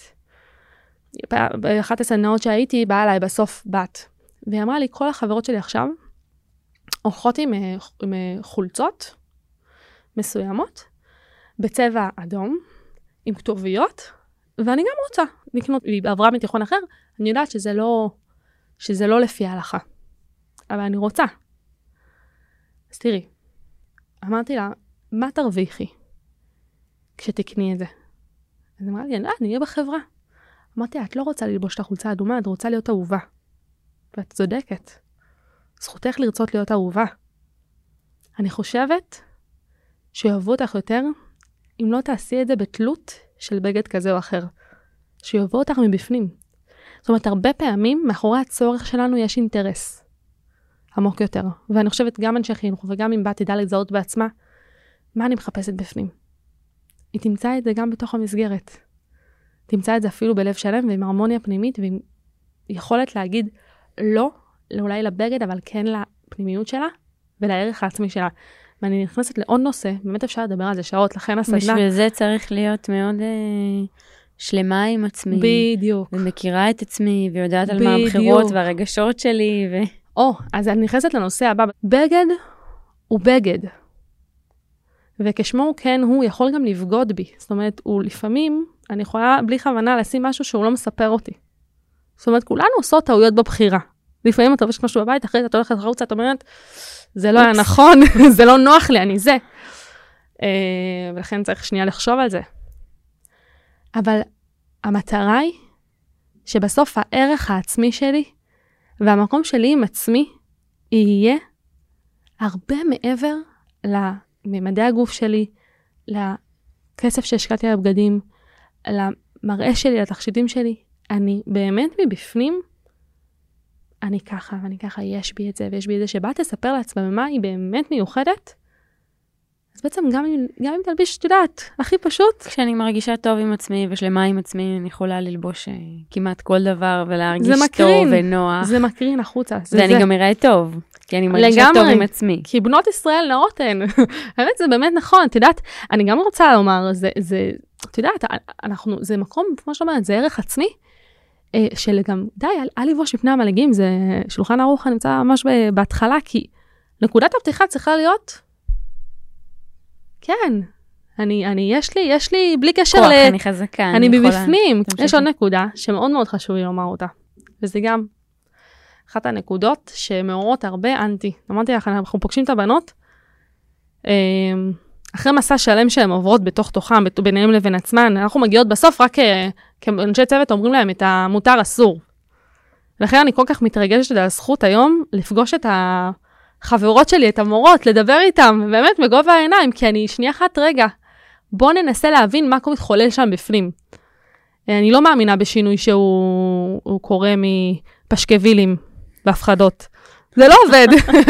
באחת הסדנאות שהייתי, באה אליי בסוף בת, והיא אמרה לי, כל החברות שלי עכשיו, הולכות עם, עם חולצות מסוימות, בצבע אדום, עם כתוביות, ואני גם רוצה לקנות, היא עברה מתיכון אחר, אני יודעת שזה לא, שזה לא לפי ההלכה. אבל אני רוצה. אז תראי, אמרתי לה, מה תרוויחי כשתקני את זה? אז אמרה לי, אני אהיה בחברה. אמרתי לה, את לא רוצה ללבוש את החולצה האדומה, את רוצה להיות אהובה. ואת צודקת. זכותך לרצות להיות אהובה. אני חושבת שיאהבו אותך יותר, אם לא תעשי את זה בתלות של בגד כזה או אחר. שיאהבו אותך מבפנים. זאת אומרת, הרבה פעמים מאחורי הצורך שלנו יש אינטרס עמוק יותר. ואני חושבת גם אנשי חינוך וגם אם בת תדע לזהות בעצמה, מה אני מחפשת בפנים? היא תמצא את זה גם בתוך המסגרת. תמצא את זה אפילו בלב שלם ועם הרמוניה פנימית ועם יכולת להגיד לא, אולי לבגד, אבל כן לפנימיות שלה ולערך העצמי שלה. ואני נכנסת לעוד נושא, באמת אפשר לדבר על זה שעות, לכן הסדנה. בשביל זה צריך להיות מאוד אה, שלמה עם עצמי. בדיוק. ומכירה את עצמי ויודעת על מה הבחירות והרגשות שלי. ו... או, אז אני נכנסת לנושא הבא. בגד הוא בגד. וכשמו כן, הוא יכול גם לבגוד בי. זאת אומרת, הוא לפעמים, אני יכולה בלי כוונה לשים משהו שהוא לא מספר אותי. זאת אומרת, כולנו עושות טעויות בבחירה. לפעמים אתה לובשת משהו בבית, אחרי זה אתה הולכת לחוצה, את אומרת, זה לא היה נכון, זה לא נוח לי, אני זה. ולכן צריך שנייה לחשוב על זה. אבל המטרה היא, שבסוף הערך העצמי שלי, והמקום שלי עם עצמי, יהיה הרבה מעבר לממדי הגוף שלי, לכסף שהשקעתי על הבגדים, למראה שלי, לתכשיטים שלי. אני באמת מבפנים, אני ככה, ואני ככה, יש בי את זה, ויש בי את זה, שבא תספר לעצמה במה היא באמת מיוחדת, אז בעצם גם אם, גם אם תלביש, את יודעת, הכי פשוט. כשאני מרגישה טוב עם עצמי ושלמה עם עצמי, אני יכולה ללבוש כמעט כל דבר, ולהרגיש טוב ונוח. זה מקרין החוצה. ואני גם אראה טוב, כי אני מרגישה טוב עם עצמי. כי בנות ישראל נאות הן. האמת, זה באמת נכון, את יודעת, אני גם רוצה לומר, זה, זה, את יודעת, אנחנו, זה מקום, כמו שאומרת, זה ערך עצמי, של גם, די, אל לבוש מפני המלגים, זה שולחן ערוך נמצא ממש בהתחלה, כי נקודת הפתיחה צריכה להיות, כן, אני, אני, יש לי, יש לי, בלי קשר כוח, ל... אני חזקה. אני בבפנים. יש עוד נקודה שמאוד מאוד חשוב לי לומר אותה, וזה גם אחת הנקודות שמעוררות הרבה אנטי. אמרתי לך, אנחנו פוגשים את הבנות, אחרי מסע שלם שהן עוברות בתוך תוכם, ביניהם לבין עצמן, אנחנו מגיעות בסוף רק כאנשי צוות אומרים להם את המותר אסור. לכן אני כל כך מתרגשת על הזכות היום לפגוש את החברות שלי, את המורות, לדבר איתם, באמת בגובה העיניים, כי אני שנייה אחת רגע, בוא ננסה להבין מה כל מתחולל שם בפנים. אני לא מאמינה בשינוי שהוא קורה מפשקווילים והפחדות. זה לא עובד.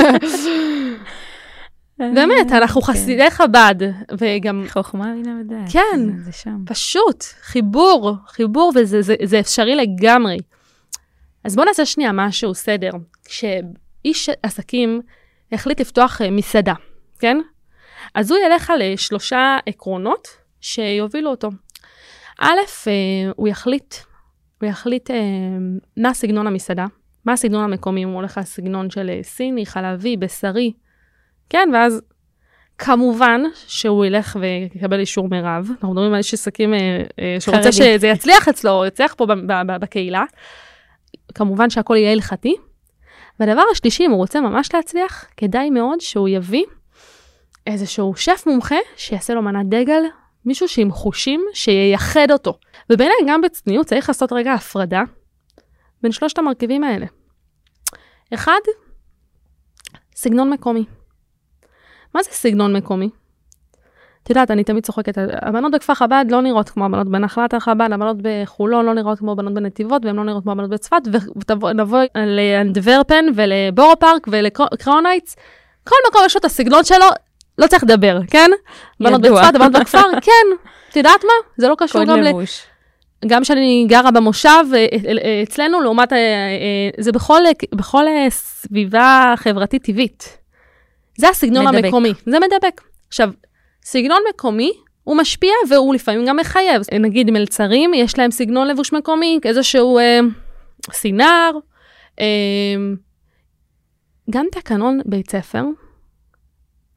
באמת, אנחנו חסידי חב"ד, וגם... חוכמה בינה ודעת. כן, זה שם. פשוט, חיבור, חיבור, וזה זה, זה אפשרי לגמרי. אז בואו נעשה שנייה משהו, סדר. כשאיש עסקים החליט לפתוח מסעדה, כן? אז הוא ילך על שלושה עקרונות שיובילו אותו. א', הוא יחליט, הוא יחליט מה סגנון המסעדה, מה הסגנון המקומי, הוא הולך על סגנון של סיני, חלבי, בשרי, כן, ואז כמובן שהוא ילך ויקבל אישור מרב. אנחנו מדברים על איש עסקים שרוצה שזה יצליח אצלו, יצליח פה בקהילה. כמובן שהכל יהיה הלכתי. והדבר השלישי, אם הוא רוצה ממש להצליח, כדאי מאוד שהוא יביא איזשהו שף מומחה שיעשה לו מנת דגל, מישהו שעם חושים שייחד אותו. ובעיניי גם בצניעות צריך לעשות רגע הפרדה בין שלושת המרכיבים האלה. אחד, סגנון מקומי. מה זה סגנון מקומי? את יודעת, אני תמיד צוחקת, הבנות בכפר חב"ד לא נראות כמו הבנות בנחלת חב"ד, הבנות בחולון לא נראות כמו הבנות בנתיבות, והן לא נראות כמו הבנות בצפת, ונבוא לאנדוורפן ולבורו פארק ולקראונייטס, כל מקום יש לו את הסגנון שלו, לא צריך לדבר, כן? בנות בצפת, הבנות בכפר, כן. את יודעת מה? זה לא קשור גם ל... גם שאני גרה במושב, אצלנו, לעומת, זה בכל, בכל סביבה חברתית טבעית. זה הסגנון מדבק. המקומי, זה מדבק. עכשיו, סגנון מקומי, הוא משפיע והוא לפעמים גם מחייב. נגיד מלצרים, יש להם סגנון לבוש מקומי, איזשהו אה, סינר, אה, גם תקנון בית ספר,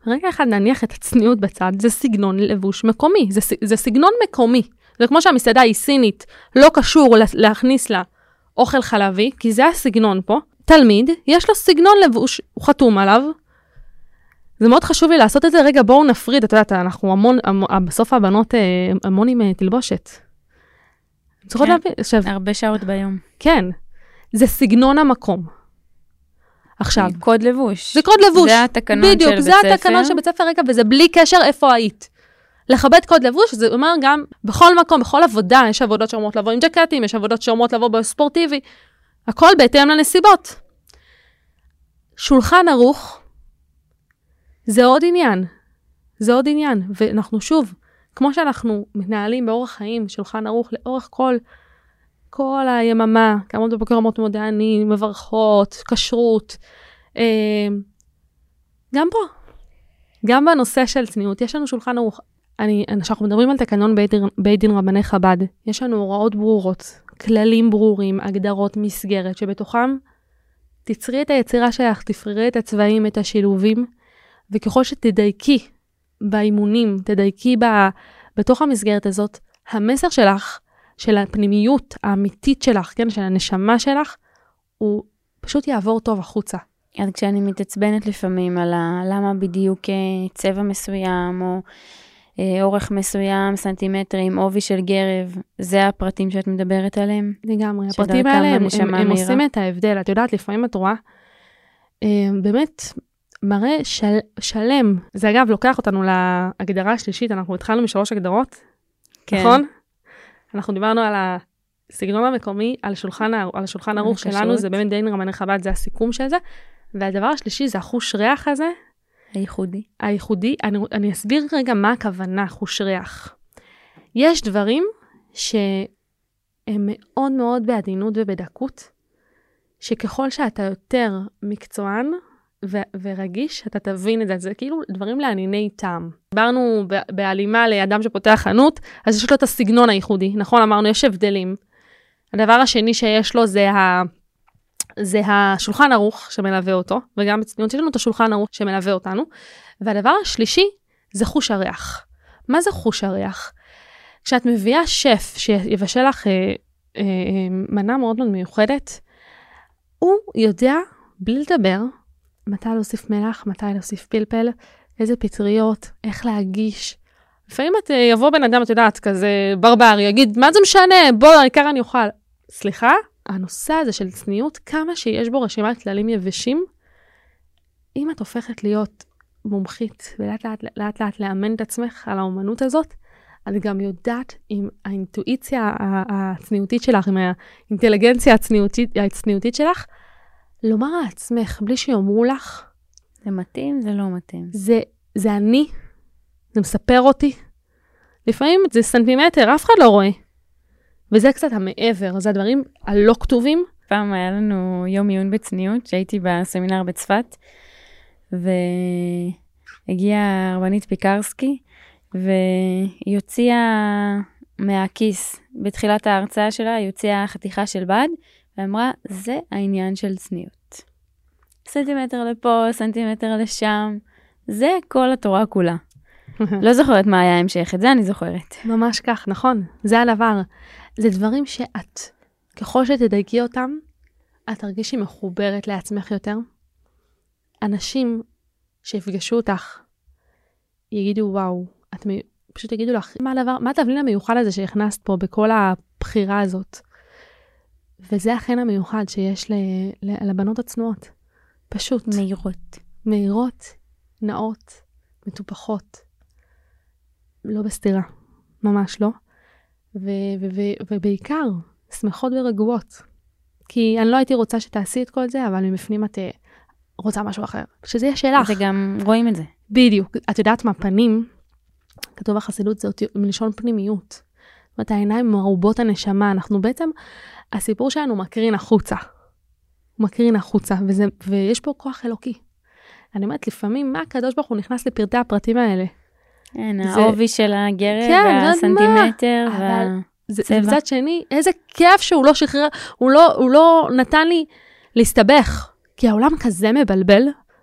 רגע אחד נניח את הצניעות בצד, זה סגנון לבוש מקומי, זה, זה סגנון מקומי. זה כמו שהמסעדה היא סינית, לא קשור להכניס לה אוכל חלבי, כי זה הסגנון פה. תלמיד, יש לו סגנון לבוש, הוא חתום עליו. זה מאוד חשוב לי לעשות את זה, רגע בואו נפריד, אתה יודעת, אנחנו המון, בסוף הבנות המון עם תלבושת. צריכות להבין, עכשיו... הרבה שעות ביום. כן, זה סגנון המקום. עכשיו. קוד לבוש. זה קוד לבוש. זה התקנון בדיוק, של בית זה ספר. התקנון של בית ספר, רגע, וזה בלי קשר איפה היית. לכבד קוד לבוש, זה אומר גם בכל מקום, בכל עבודה, יש עבודות שאומרות לבוא עם ג'קטים, יש עבודות שאומרות לבוא בספורטיבי, הכל בהתאם לנסיבות. שולחן ערוך, זה עוד עניין. זה עוד עניין. ואנחנו שוב, כמו שאנחנו מתנהלים באורח חיים, שולחן ערוך לאורך כל, כל היממה, כמה בבוקר אמות מודעני, מברכות, כשרות, אה, גם פה. גם בנושא של צניעות, יש לנו שולחן ערוך. אני, אנחנו מדברים על תקנון בית דין, בית דין רבני חב"ד. יש לנו הוראות ברורות, כללים ברורים, הגדרות, מסגרת, שבתוכם תצרי את היצירה שלך, תפררי את הצבעים, את השילובים, וככל שתדייקי באימונים, תדייקי ב, בתוך המסגרת הזאת, המסר שלך, של הפנימיות האמיתית שלך, כן, של הנשמה שלך, הוא פשוט יעבור טוב החוצה. אז כשאני מתעצבנת לפעמים על ה, למה בדיוק צבע מסוים, או אה, אורך מסוים, סנטימטרים, עובי של גרב, זה הפרטים שאת מדברת עליהם? לגמרי, הפרטים האלה הם, הם, הם עושים את ההבדל. את יודעת, לפעמים את רואה, אה, באמת מראה של, שלם. זה אגב לוקח אותנו להגדרה השלישית, אנחנו התחלנו משלוש הגדרות, כן. נכון? אנחנו דיברנו על הסגנון המקומי, על שולחן, על השולחן ערוך שלנו, זה באמת דין רבני חב"ד, זה הסיכום של זה. והדבר השלישי זה החוש ריח הזה. הייחודי. הייחודי. אני, אני אסביר רגע מה הכוונה חוש ריח. יש דברים שהם מאוד מאוד בעדינות ובדקות, שככל שאתה יותר מקצוען ו- ורגיש, אתה תבין את זה. זה כאילו דברים לענייני טעם. דיברנו ב- בהלימה לאדם שפותח חנות, אז יש לו את הסגנון הייחודי. נכון, אמרנו, יש הבדלים. הדבר השני שיש לו זה ה... זה השולחן ערוך שמלווה אותו, וגם בצניעות שלנו את השולחן ערוך שמלווה אותנו. והדבר השלישי זה חוש הריח. מה זה חוש הריח? כשאת מביאה שף שיבשל לך אה, אה, מנה מאוד מאוד מיוחדת, הוא יודע, בלי לדבר, מתי להוסיף מלח, מתי להוסיף פלפל, איזה פטריות, איך להגיש. לפעמים את יבוא בן אדם, את יודעת, כזה ברבר, יגיד, מה זה משנה? בוא, העיקר אני אוכל. סליחה? הנושא הזה של צניעות, כמה שיש בו רשימת כללים יבשים, אם את הופכת להיות מומחית, ולאט לאט, לאט לאט לאמן את עצמך על האומנות הזאת, את גם יודעת עם האינטואיציה הצניעותית שלך, עם האינטליגנציה הצניעותית, הצניעותית שלך, לומר על עצמך, בלי שיאמרו לך, זה מתאים, זה לא מתאים. זה, זה אני, זה מספר אותי. לפעמים זה סנטימטר, אף אחד לא רואה. וזה קצת המעבר, זה הדברים הלא כתובים. פעם היה לנו יום עיון בצניעות, שהייתי בסמינר בצפת, והגיעה הרבנית פיקרסקי, והיא הוציאה מהכיס, בתחילת ההרצאה שלה, היא הוציאה חתיכה של בד, ואמרה, זה העניין של צניעות. סנטימטר לפה, סנטימטר לשם, זה כל התורה כולה. לא זוכרת מה היה המשך, את זה אני זוכרת. ממש כך, נכון, זה הדבר. זה דברים שאת, ככל שתדייקי אותם, את תרגישי מחוברת לעצמך יותר. אנשים שיפגשו אותך, יגידו, וואו, את מ... פשוט יגידו לך, מה הדבר, מה התבלין המיוחד הזה שהכנסת פה בכל הבחירה הזאת? וזה אכן המיוחד שיש ל... לבנות הצנועות. פשוט. מהירות. מהירות, נאות, מטופחות. לא בסתירה, ממש לא. ו- ו- ו- ובעיקר, שמחות ורגועות. כי אני לא הייתי רוצה שתעשי את כל זה, אבל מבפנים את רוצה משהו אחר. שזה יהיה שלך. זה גם רואים את זה. בדיוק. את יודעת מה, פנים, כתוב בחסידות, זה מלשון פנימיות. זאת אומרת, העיניים מרובות הנשמה. אנחנו בעצם, הסיפור שלנו מקרין החוצה. הוא מקרין החוצה, וזה, ויש פה כוח אלוקי. אני אומרת, לפעמים, מה הקדוש ברוך הוא נכנס לפרטי הפרטים האלה? כן, העובי של הגרב, והסנטימטר, והצבע. מצד שני, איזה כיף שהוא לא שחרר, הוא לא נתן לי להסתבך. כי העולם כזה מבלבל,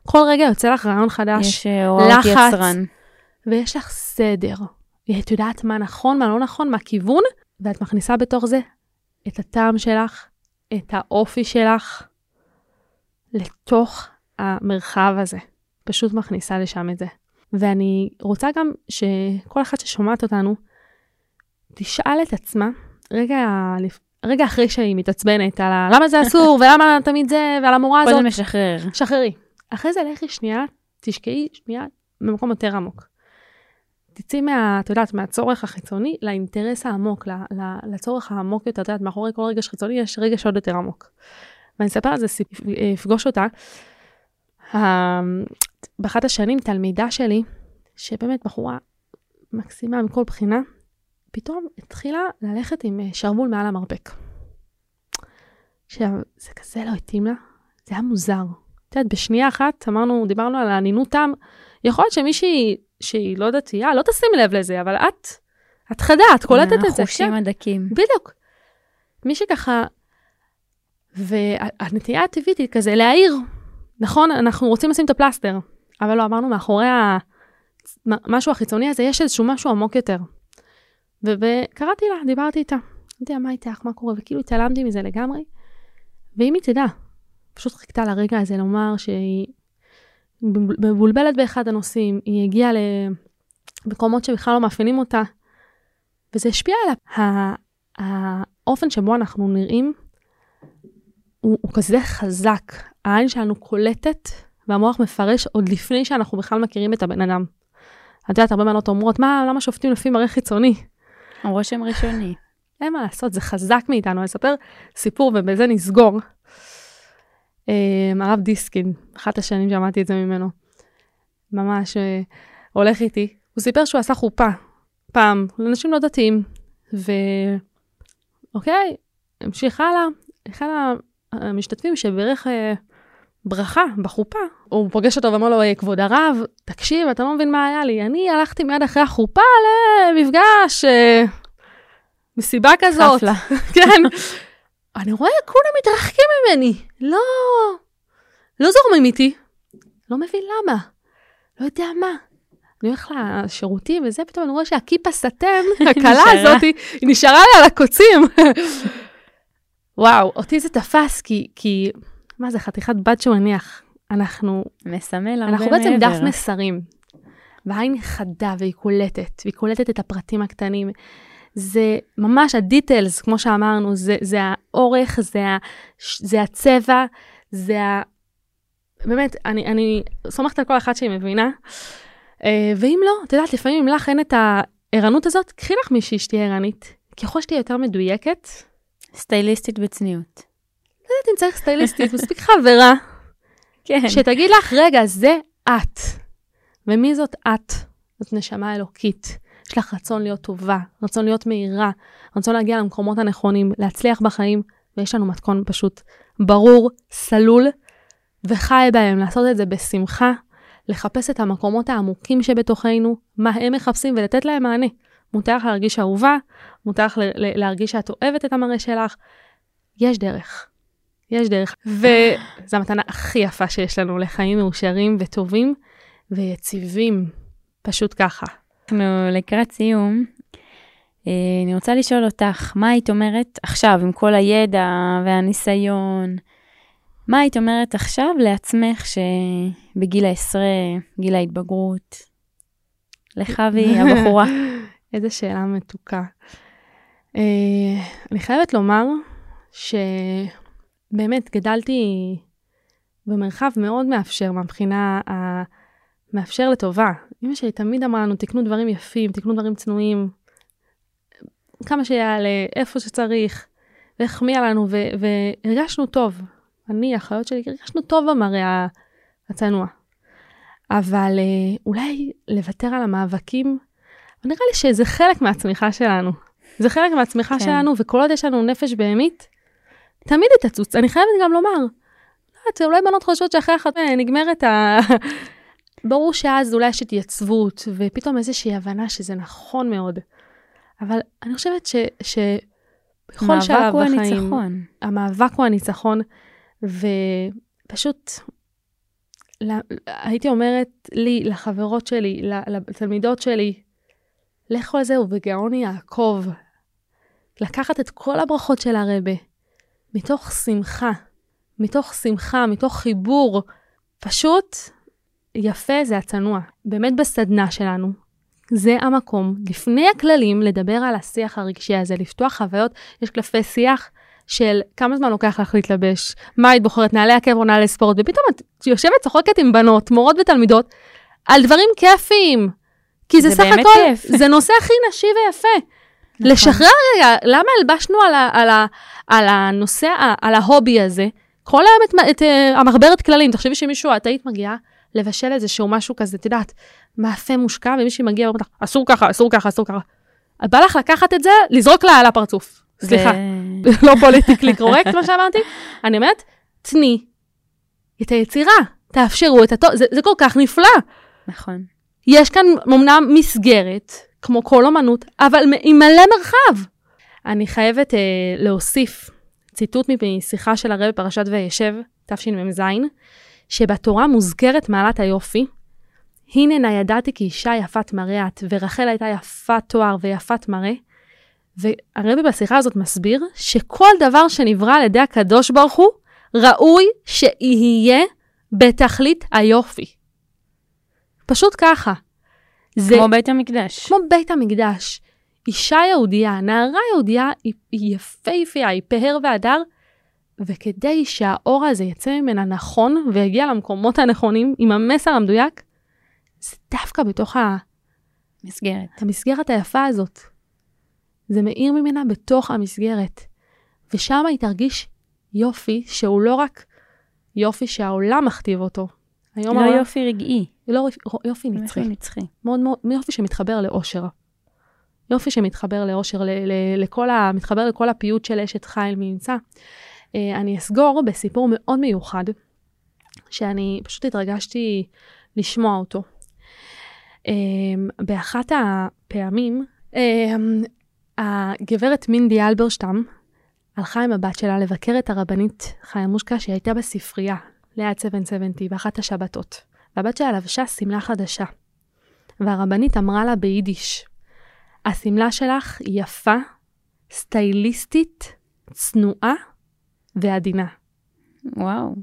כל רגע יוצא לך רעיון חדש, יש הוראות לחץ, יצרן. ויש לך סדר. את יודעת מה נכון, מה לא נכון, מה כיוון, ואת מכניסה בתוך זה את הטעם שלך, את האופי שלך, לתוך המרחב הזה. פשוט מכניסה לשם את זה. ואני רוצה גם שכל אחת ששומעת אותנו, תשאל את עצמה, רגע, רגע אחרי שהיא מתעצבנת, על ה, למה זה אסור, ולמה תמיד זה, ועל המורה הזאת. קודם משחרר. שחררי. אחרי זה לכי שנייה, תשקעי שנייה במקום יותר עמוק. תצאי מה, את יודעת, מהצורך החיצוני לאינטרס העמוק, לצורך העמוק יותר, את יודעת, מאחורי כל רגש חיצוני יש רגש עוד יותר עמוק. ואני אספר על זה, אפגוש אותה. באחת השנים, תלמידה שלי, שבאמת בחורה מקסימה מכל בחינה, פתאום התחילה ללכת עם שרמול מעל המרפק. עכשיו, זה כזה לא התאים לה, זה היה מוזר. את יודעת, בשנייה אחת, אמרנו, דיברנו על הענינות טעם, יכול להיות שמישהי שהיא לא דתייה, לא תשים לב לזה, אבל את, את חדה, את קולטת את זה. חושים הדקים. בדיוק. מי שככה, והנטייה הטבעית היא כזה להעיר, נכון, אנחנו רוצים לשים את הפלסטר, אבל לא, אמרנו מאחורי המשהו החיצוני הזה, יש איזשהו משהו עמוק יותר. וקראתי לה, דיברתי איתה, אמרתי לה, מה איתך, מה קורה, וכאילו התעלמתי מזה לגמרי, ואם היא תדע, פשוט חיכתה לרגע הזה לומר שהיא מבולבלת באחד הנושאים, היא הגיעה למקומות שבכלל לא מאפיינים אותה, וזה השפיע עליה. האופן שבו אנחנו נראים, הוא, הוא כזה חזק, העין שלנו קולטת, והמוח מפרש עוד לפני שאנחנו בכלל מכירים את הבן אדם. את יודעת, הרבה בנות אומרות, מה, למה שופטים לפי מראה חיצוני? הרושם ראשוני. אין מה לעשות, זה חזק מאיתנו. אני אספר סיפור ובזה נסגור. הרב דיסקין, אחת השנים שמעתי את זה ממנו, ממש הולך איתי. הוא סיפר שהוא עשה חופה, פעם, לאנשים לא דתיים. ואוקיי, המשיך הלאה, אחד המשתתפים שברך ברכה בחופה, הוא פוגש אותו ואמר לו, כבוד הרב, תקשיב, אתה לא מבין מה היה לי, אני הלכתי מיד אחרי החופה למפגש, מסיבה כזאת. חפלה. כן. אני רואה, כולם מתרחקים ממני. לא, לא זורמים איתי. לא מבין למה. לא יודע מה. אני הולך לשירותים וזה, פתאום אני רואה שהכיפה סתם, הקלה הזאת, היא נשארה לי על הקוצים. וואו, אותי זה תפס, כי, כי, מה זה, חתיכת בד שהוא הניח. אנחנו, מסמל הרבה מעבר. אנחנו בעצם דף מסרים. והעין חדה והיא קולטת, והיא קולטת את הפרטים הקטנים. זה ממש הדיטלס, כמו שאמרנו, זה, זה האורך, זה, ה, זה הצבע, זה ה... באמת, אני, אני סומכת על כל אחת שהיא מבינה. ואם לא, את יודעת, לפעמים אם לך אין את הערנות הזאת, קחי לך מישהי שתהיה ערנית. ככל שתהיה יותר מדויקת. סטייליסטית בצניעות. לא יודעת אם צריך סטייליסטית, מספיק חברה. כן. שתגיד לך, רגע, זה את. ומי זאת את? זאת נשמה אלוקית. יש לך רצון להיות טובה, רצון להיות מהירה, רצון להגיע למקומות הנכונים, להצליח בחיים, ויש לנו מתכון פשוט ברור, סלול, וחי בהם, לעשות את זה בשמחה, לחפש את המקומות העמוקים שבתוכנו, מה הם מחפשים, ולתת להם מענה. מותר לך להרגיש אהובה, מותר לך להרגיש שאת אוהבת את המראה שלך. יש דרך. יש דרך. וזו המתנה הכי יפה שיש לנו לחיים מאושרים וטובים ויציבים. פשוט ככה. אנחנו לקראת סיום. אני רוצה לשאול אותך, מה היית אומרת עכשיו עם כל הידע והניסיון? מה היית אומרת עכשיו לעצמך שבגיל העשרה, גיל ההתבגרות, לחווי הבחורה? איזה שאלה מתוקה. אני חייבת לומר שבאמת גדלתי במרחב מאוד מאפשר, מבחינה המאפשר לטובה. אמא שלי תמיד אמרה לנו, תקנו דברים יפים, תקנו דברים צנועים, כמה שיעלה, איפה שצריך, והחמיאה לנו, והרגשנו טוב. אני, החיות שלי, הרגשנו טוב במראה הצנוע. אבל אולי לוותר על המאבקים, נראה לי שזה חלק מהצמיחה שלנו. זה חלק מהצמיחה כן. שלנו, וכל עוד יש לנו נפש בהמית, תמיד היא תצוץ. אני חייבת גם לומר, לא, אולי בנות חושבות שאחרי אחת נגמרת ה... ברור שאז אולי יש התייצבות, ופתאום איזושהי הבנה שזה נכון מאוד. אבל אני חושבת ש... ש... בכל שלב בחיים, הניצחון. המאבק הוא הניצחון, ופשוט הייתי אומרת לי, לחברות שלי, לתלמידות שלי, לכו על זה ובגאון יעקב. לקחת את כל הברכות של הרבה, מתוך שמחה, מתוך שמחה, מתוך חיבור, פשוט יפה זה הצנוע. באמת בסדנה שלנו, זה המקום, לפני הכללים, לדבר על השיח הרגשי הזה, לפתוח חוויות, יש קלפי שיח של כמה זמן לוקח לך להתלבש, מה היית בוחרת, נעלי עקב או נעלי ספורט, ופתאום את יושבת צוחקת עם בנות, מורות ותלמידות, על דברים כיפיים, כי זה, זה סך הכל, כיף. זה נושא הכי נשי ויפה. נכון. לשחרר רגע, למה הלבשנו על, ה, על, ה, על הנושא, על ההובי הזה, כל היום את, את, את המחברת כללים, תחשבי שמישהו, את היית מגיעה לבשל איזשהו משהו כזה, את יודעת, מאפה מושקע, ומישהי מגיע ואומרת לך, אסור ככה, אסור ככה, אסור ככה. בא לך לקחת את זה, לזרוק לה על הפרצוף. סליחה, לא פוליטיקלי קורקט, מה שאמרתי. אני אומרת, תני את היצירה, תאפשרו את הטוב, זה, זה כל כך נפלא. נכון. יש כאן אמנם מסגרת, כמו כל אומנות, אבל עם מלא מרחב. אני חייבת אה, להוסיף ציטוט משיחה של הרב פרשת וישב, תשמ"ז, שבתורה מוזכרת מעלת היופי, הנה ידעתי כי אישה יפת מראה את, ורחל הייתה יפת תואר ויפת מראה, והרבי בשיחה הזאת מסביר שכל דבר שנברא על ידי הקדוש ברוך הוא, ראוי שיהיה בתכלית היופי. פשוט ככה. זה כמו בית המקדש. כמו בית המקדש. אישה יהודייה, נערה יהודייה, היא, היא יפהפייה, היא פהר והדר, וכדי שהאור הזה יצא ממנה נכון, ויגיע למקומות הנכונים, עם המסר המדויק, זה דווקא בתוך המסגרת. המסגרת היפה הזאת. זה מאיר ממנה בתוך המסגרת. ושם היא תרגיש יופי, שהוא לא רק יופי שהעולם מכתיב אותו. לא העולם... יופי רגעי. לא יופי נצחי. יופי נצחי. מאוד מאוד, יופי שמתחבר לאושר. יופי שמתחבר לאושר, ל, ל, לכל ה, מתחבר לכל הפיוט של אשת חיל ממצא. אני אסגור בסיפור מאוד מיוחד, שאני פשוט התרגשתי לשמוע אותו. באחת הפעמים, הגברת מינדי אלברשטם הלכה עם הבת שלה לבקר את הרבנית חיה מושקה שהייתה בספרייה, ליד שבע שבעים, באחת השבתות. והבת שלה לבשה סמלה חדשה. והרבנית אמרה לה ביידיש, הסמלה שלך יפה, סטייליסטית, צנועה ועדינה. וואו.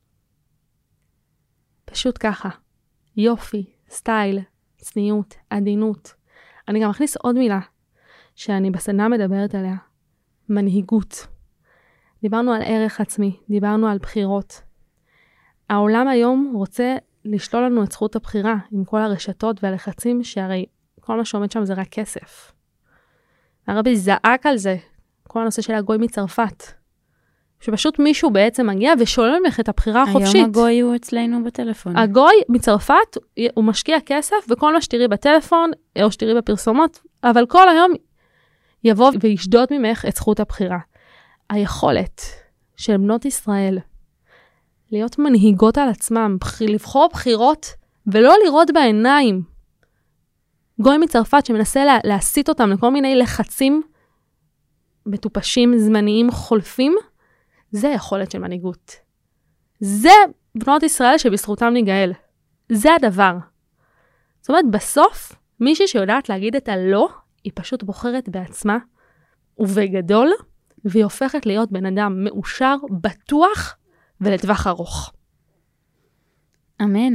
פשוט ככה. יופי, סטייל, צניעות, עדינות. אני גם מכניס עוד מילה שאני בסדנה מדברת עליה. מנהיגות. דיברנו על ערך עצמי, דיברנו על בחירות. העולם היום רוצה לשלול לנו את זכות הבחירה עם כל הרשתות והלחצים, שהרי כל מה שעומד שם זה רק כסף. הרבי זעק על זה, כל הנושא של הגוי מצרפת. שפשוט מישהו בעצם מגיע ושולל ממך את הבחירה החופשית. היום הגוי הוא אצלנו בטלפון. הגוי מצרפת, הוא משקיע כסף, וכל מה שתראי בטלפון, או שתראי בפרסומות, אבל כל היום יבוא וישדוד ממך את זכות הבחירה. היכולת של בנות ישראל, להיות מנהיגות על עצמם, לבחור בחירות, ולא לראות בעיניים. גוי מצרפת שמנסה לה, להסיט אותם לכל מיני לחצים, מטופשים, זמניים, חולפים, זה יכולת של מנהיגות. זה בנות ישראל שבזכותם ניגאל. זה הדבר. זאת אומרת, בסוף, מישהי שיודעת להגיד את הלא, היא פשוט בוחרת בעצמה, ובגדול, והיא הופכת להיות בן אדם מאושר, בטוח, ולטווח ארוך. אמן.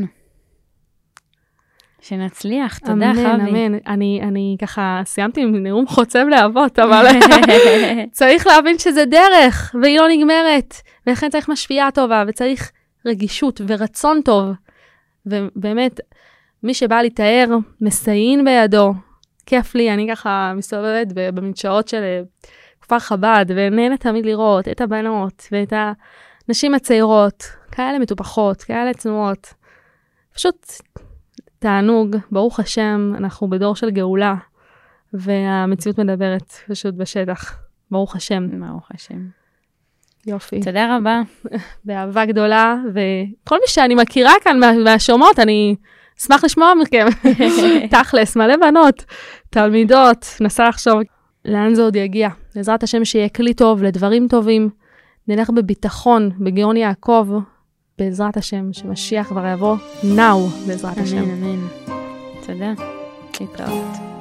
שנצליח, תודה חבי. אמן, אמן. אני, אני ככה סיימתי עם נאום חוצב להבות, אבל צריך להבין שזה דרך, והיא לא נגמרת, ולכן צריך משפיעה טובה, וצריך רגישות ורצון טוב. ובאמת, מי שבא להתאר, מסייין בידו, כיף לי, אני ככה מסתובבת במדשאות של כפר חב"ד, ונהנה תמיד לראות את הבנות, ואת הנשים הצעירות, כאלה מטופחות, כאלה צנועות. פשוט תענוג, ברוך השם, אנחנו בדור של גאולה, והמציאות מדברת פשוט בשטח. ברוך השם. ברוך השם. יופי. תודה רבה. באהבה גדולה, וכל מי שאני מכירה כאן מהשומות, אני אשמח לשמוע מכם. תכלס, מלא בנות, תלמידות, נסה לחשוב לאן זה עוד יגיע. בעזרת השם שיהיה כלי טוב לדברים טובים, נלך בביטחון, בגאון יעקב, בעזרת השם, שמשיח כבר יבוא now בעזרת השם. אמן, אמן. תודה. להתראות.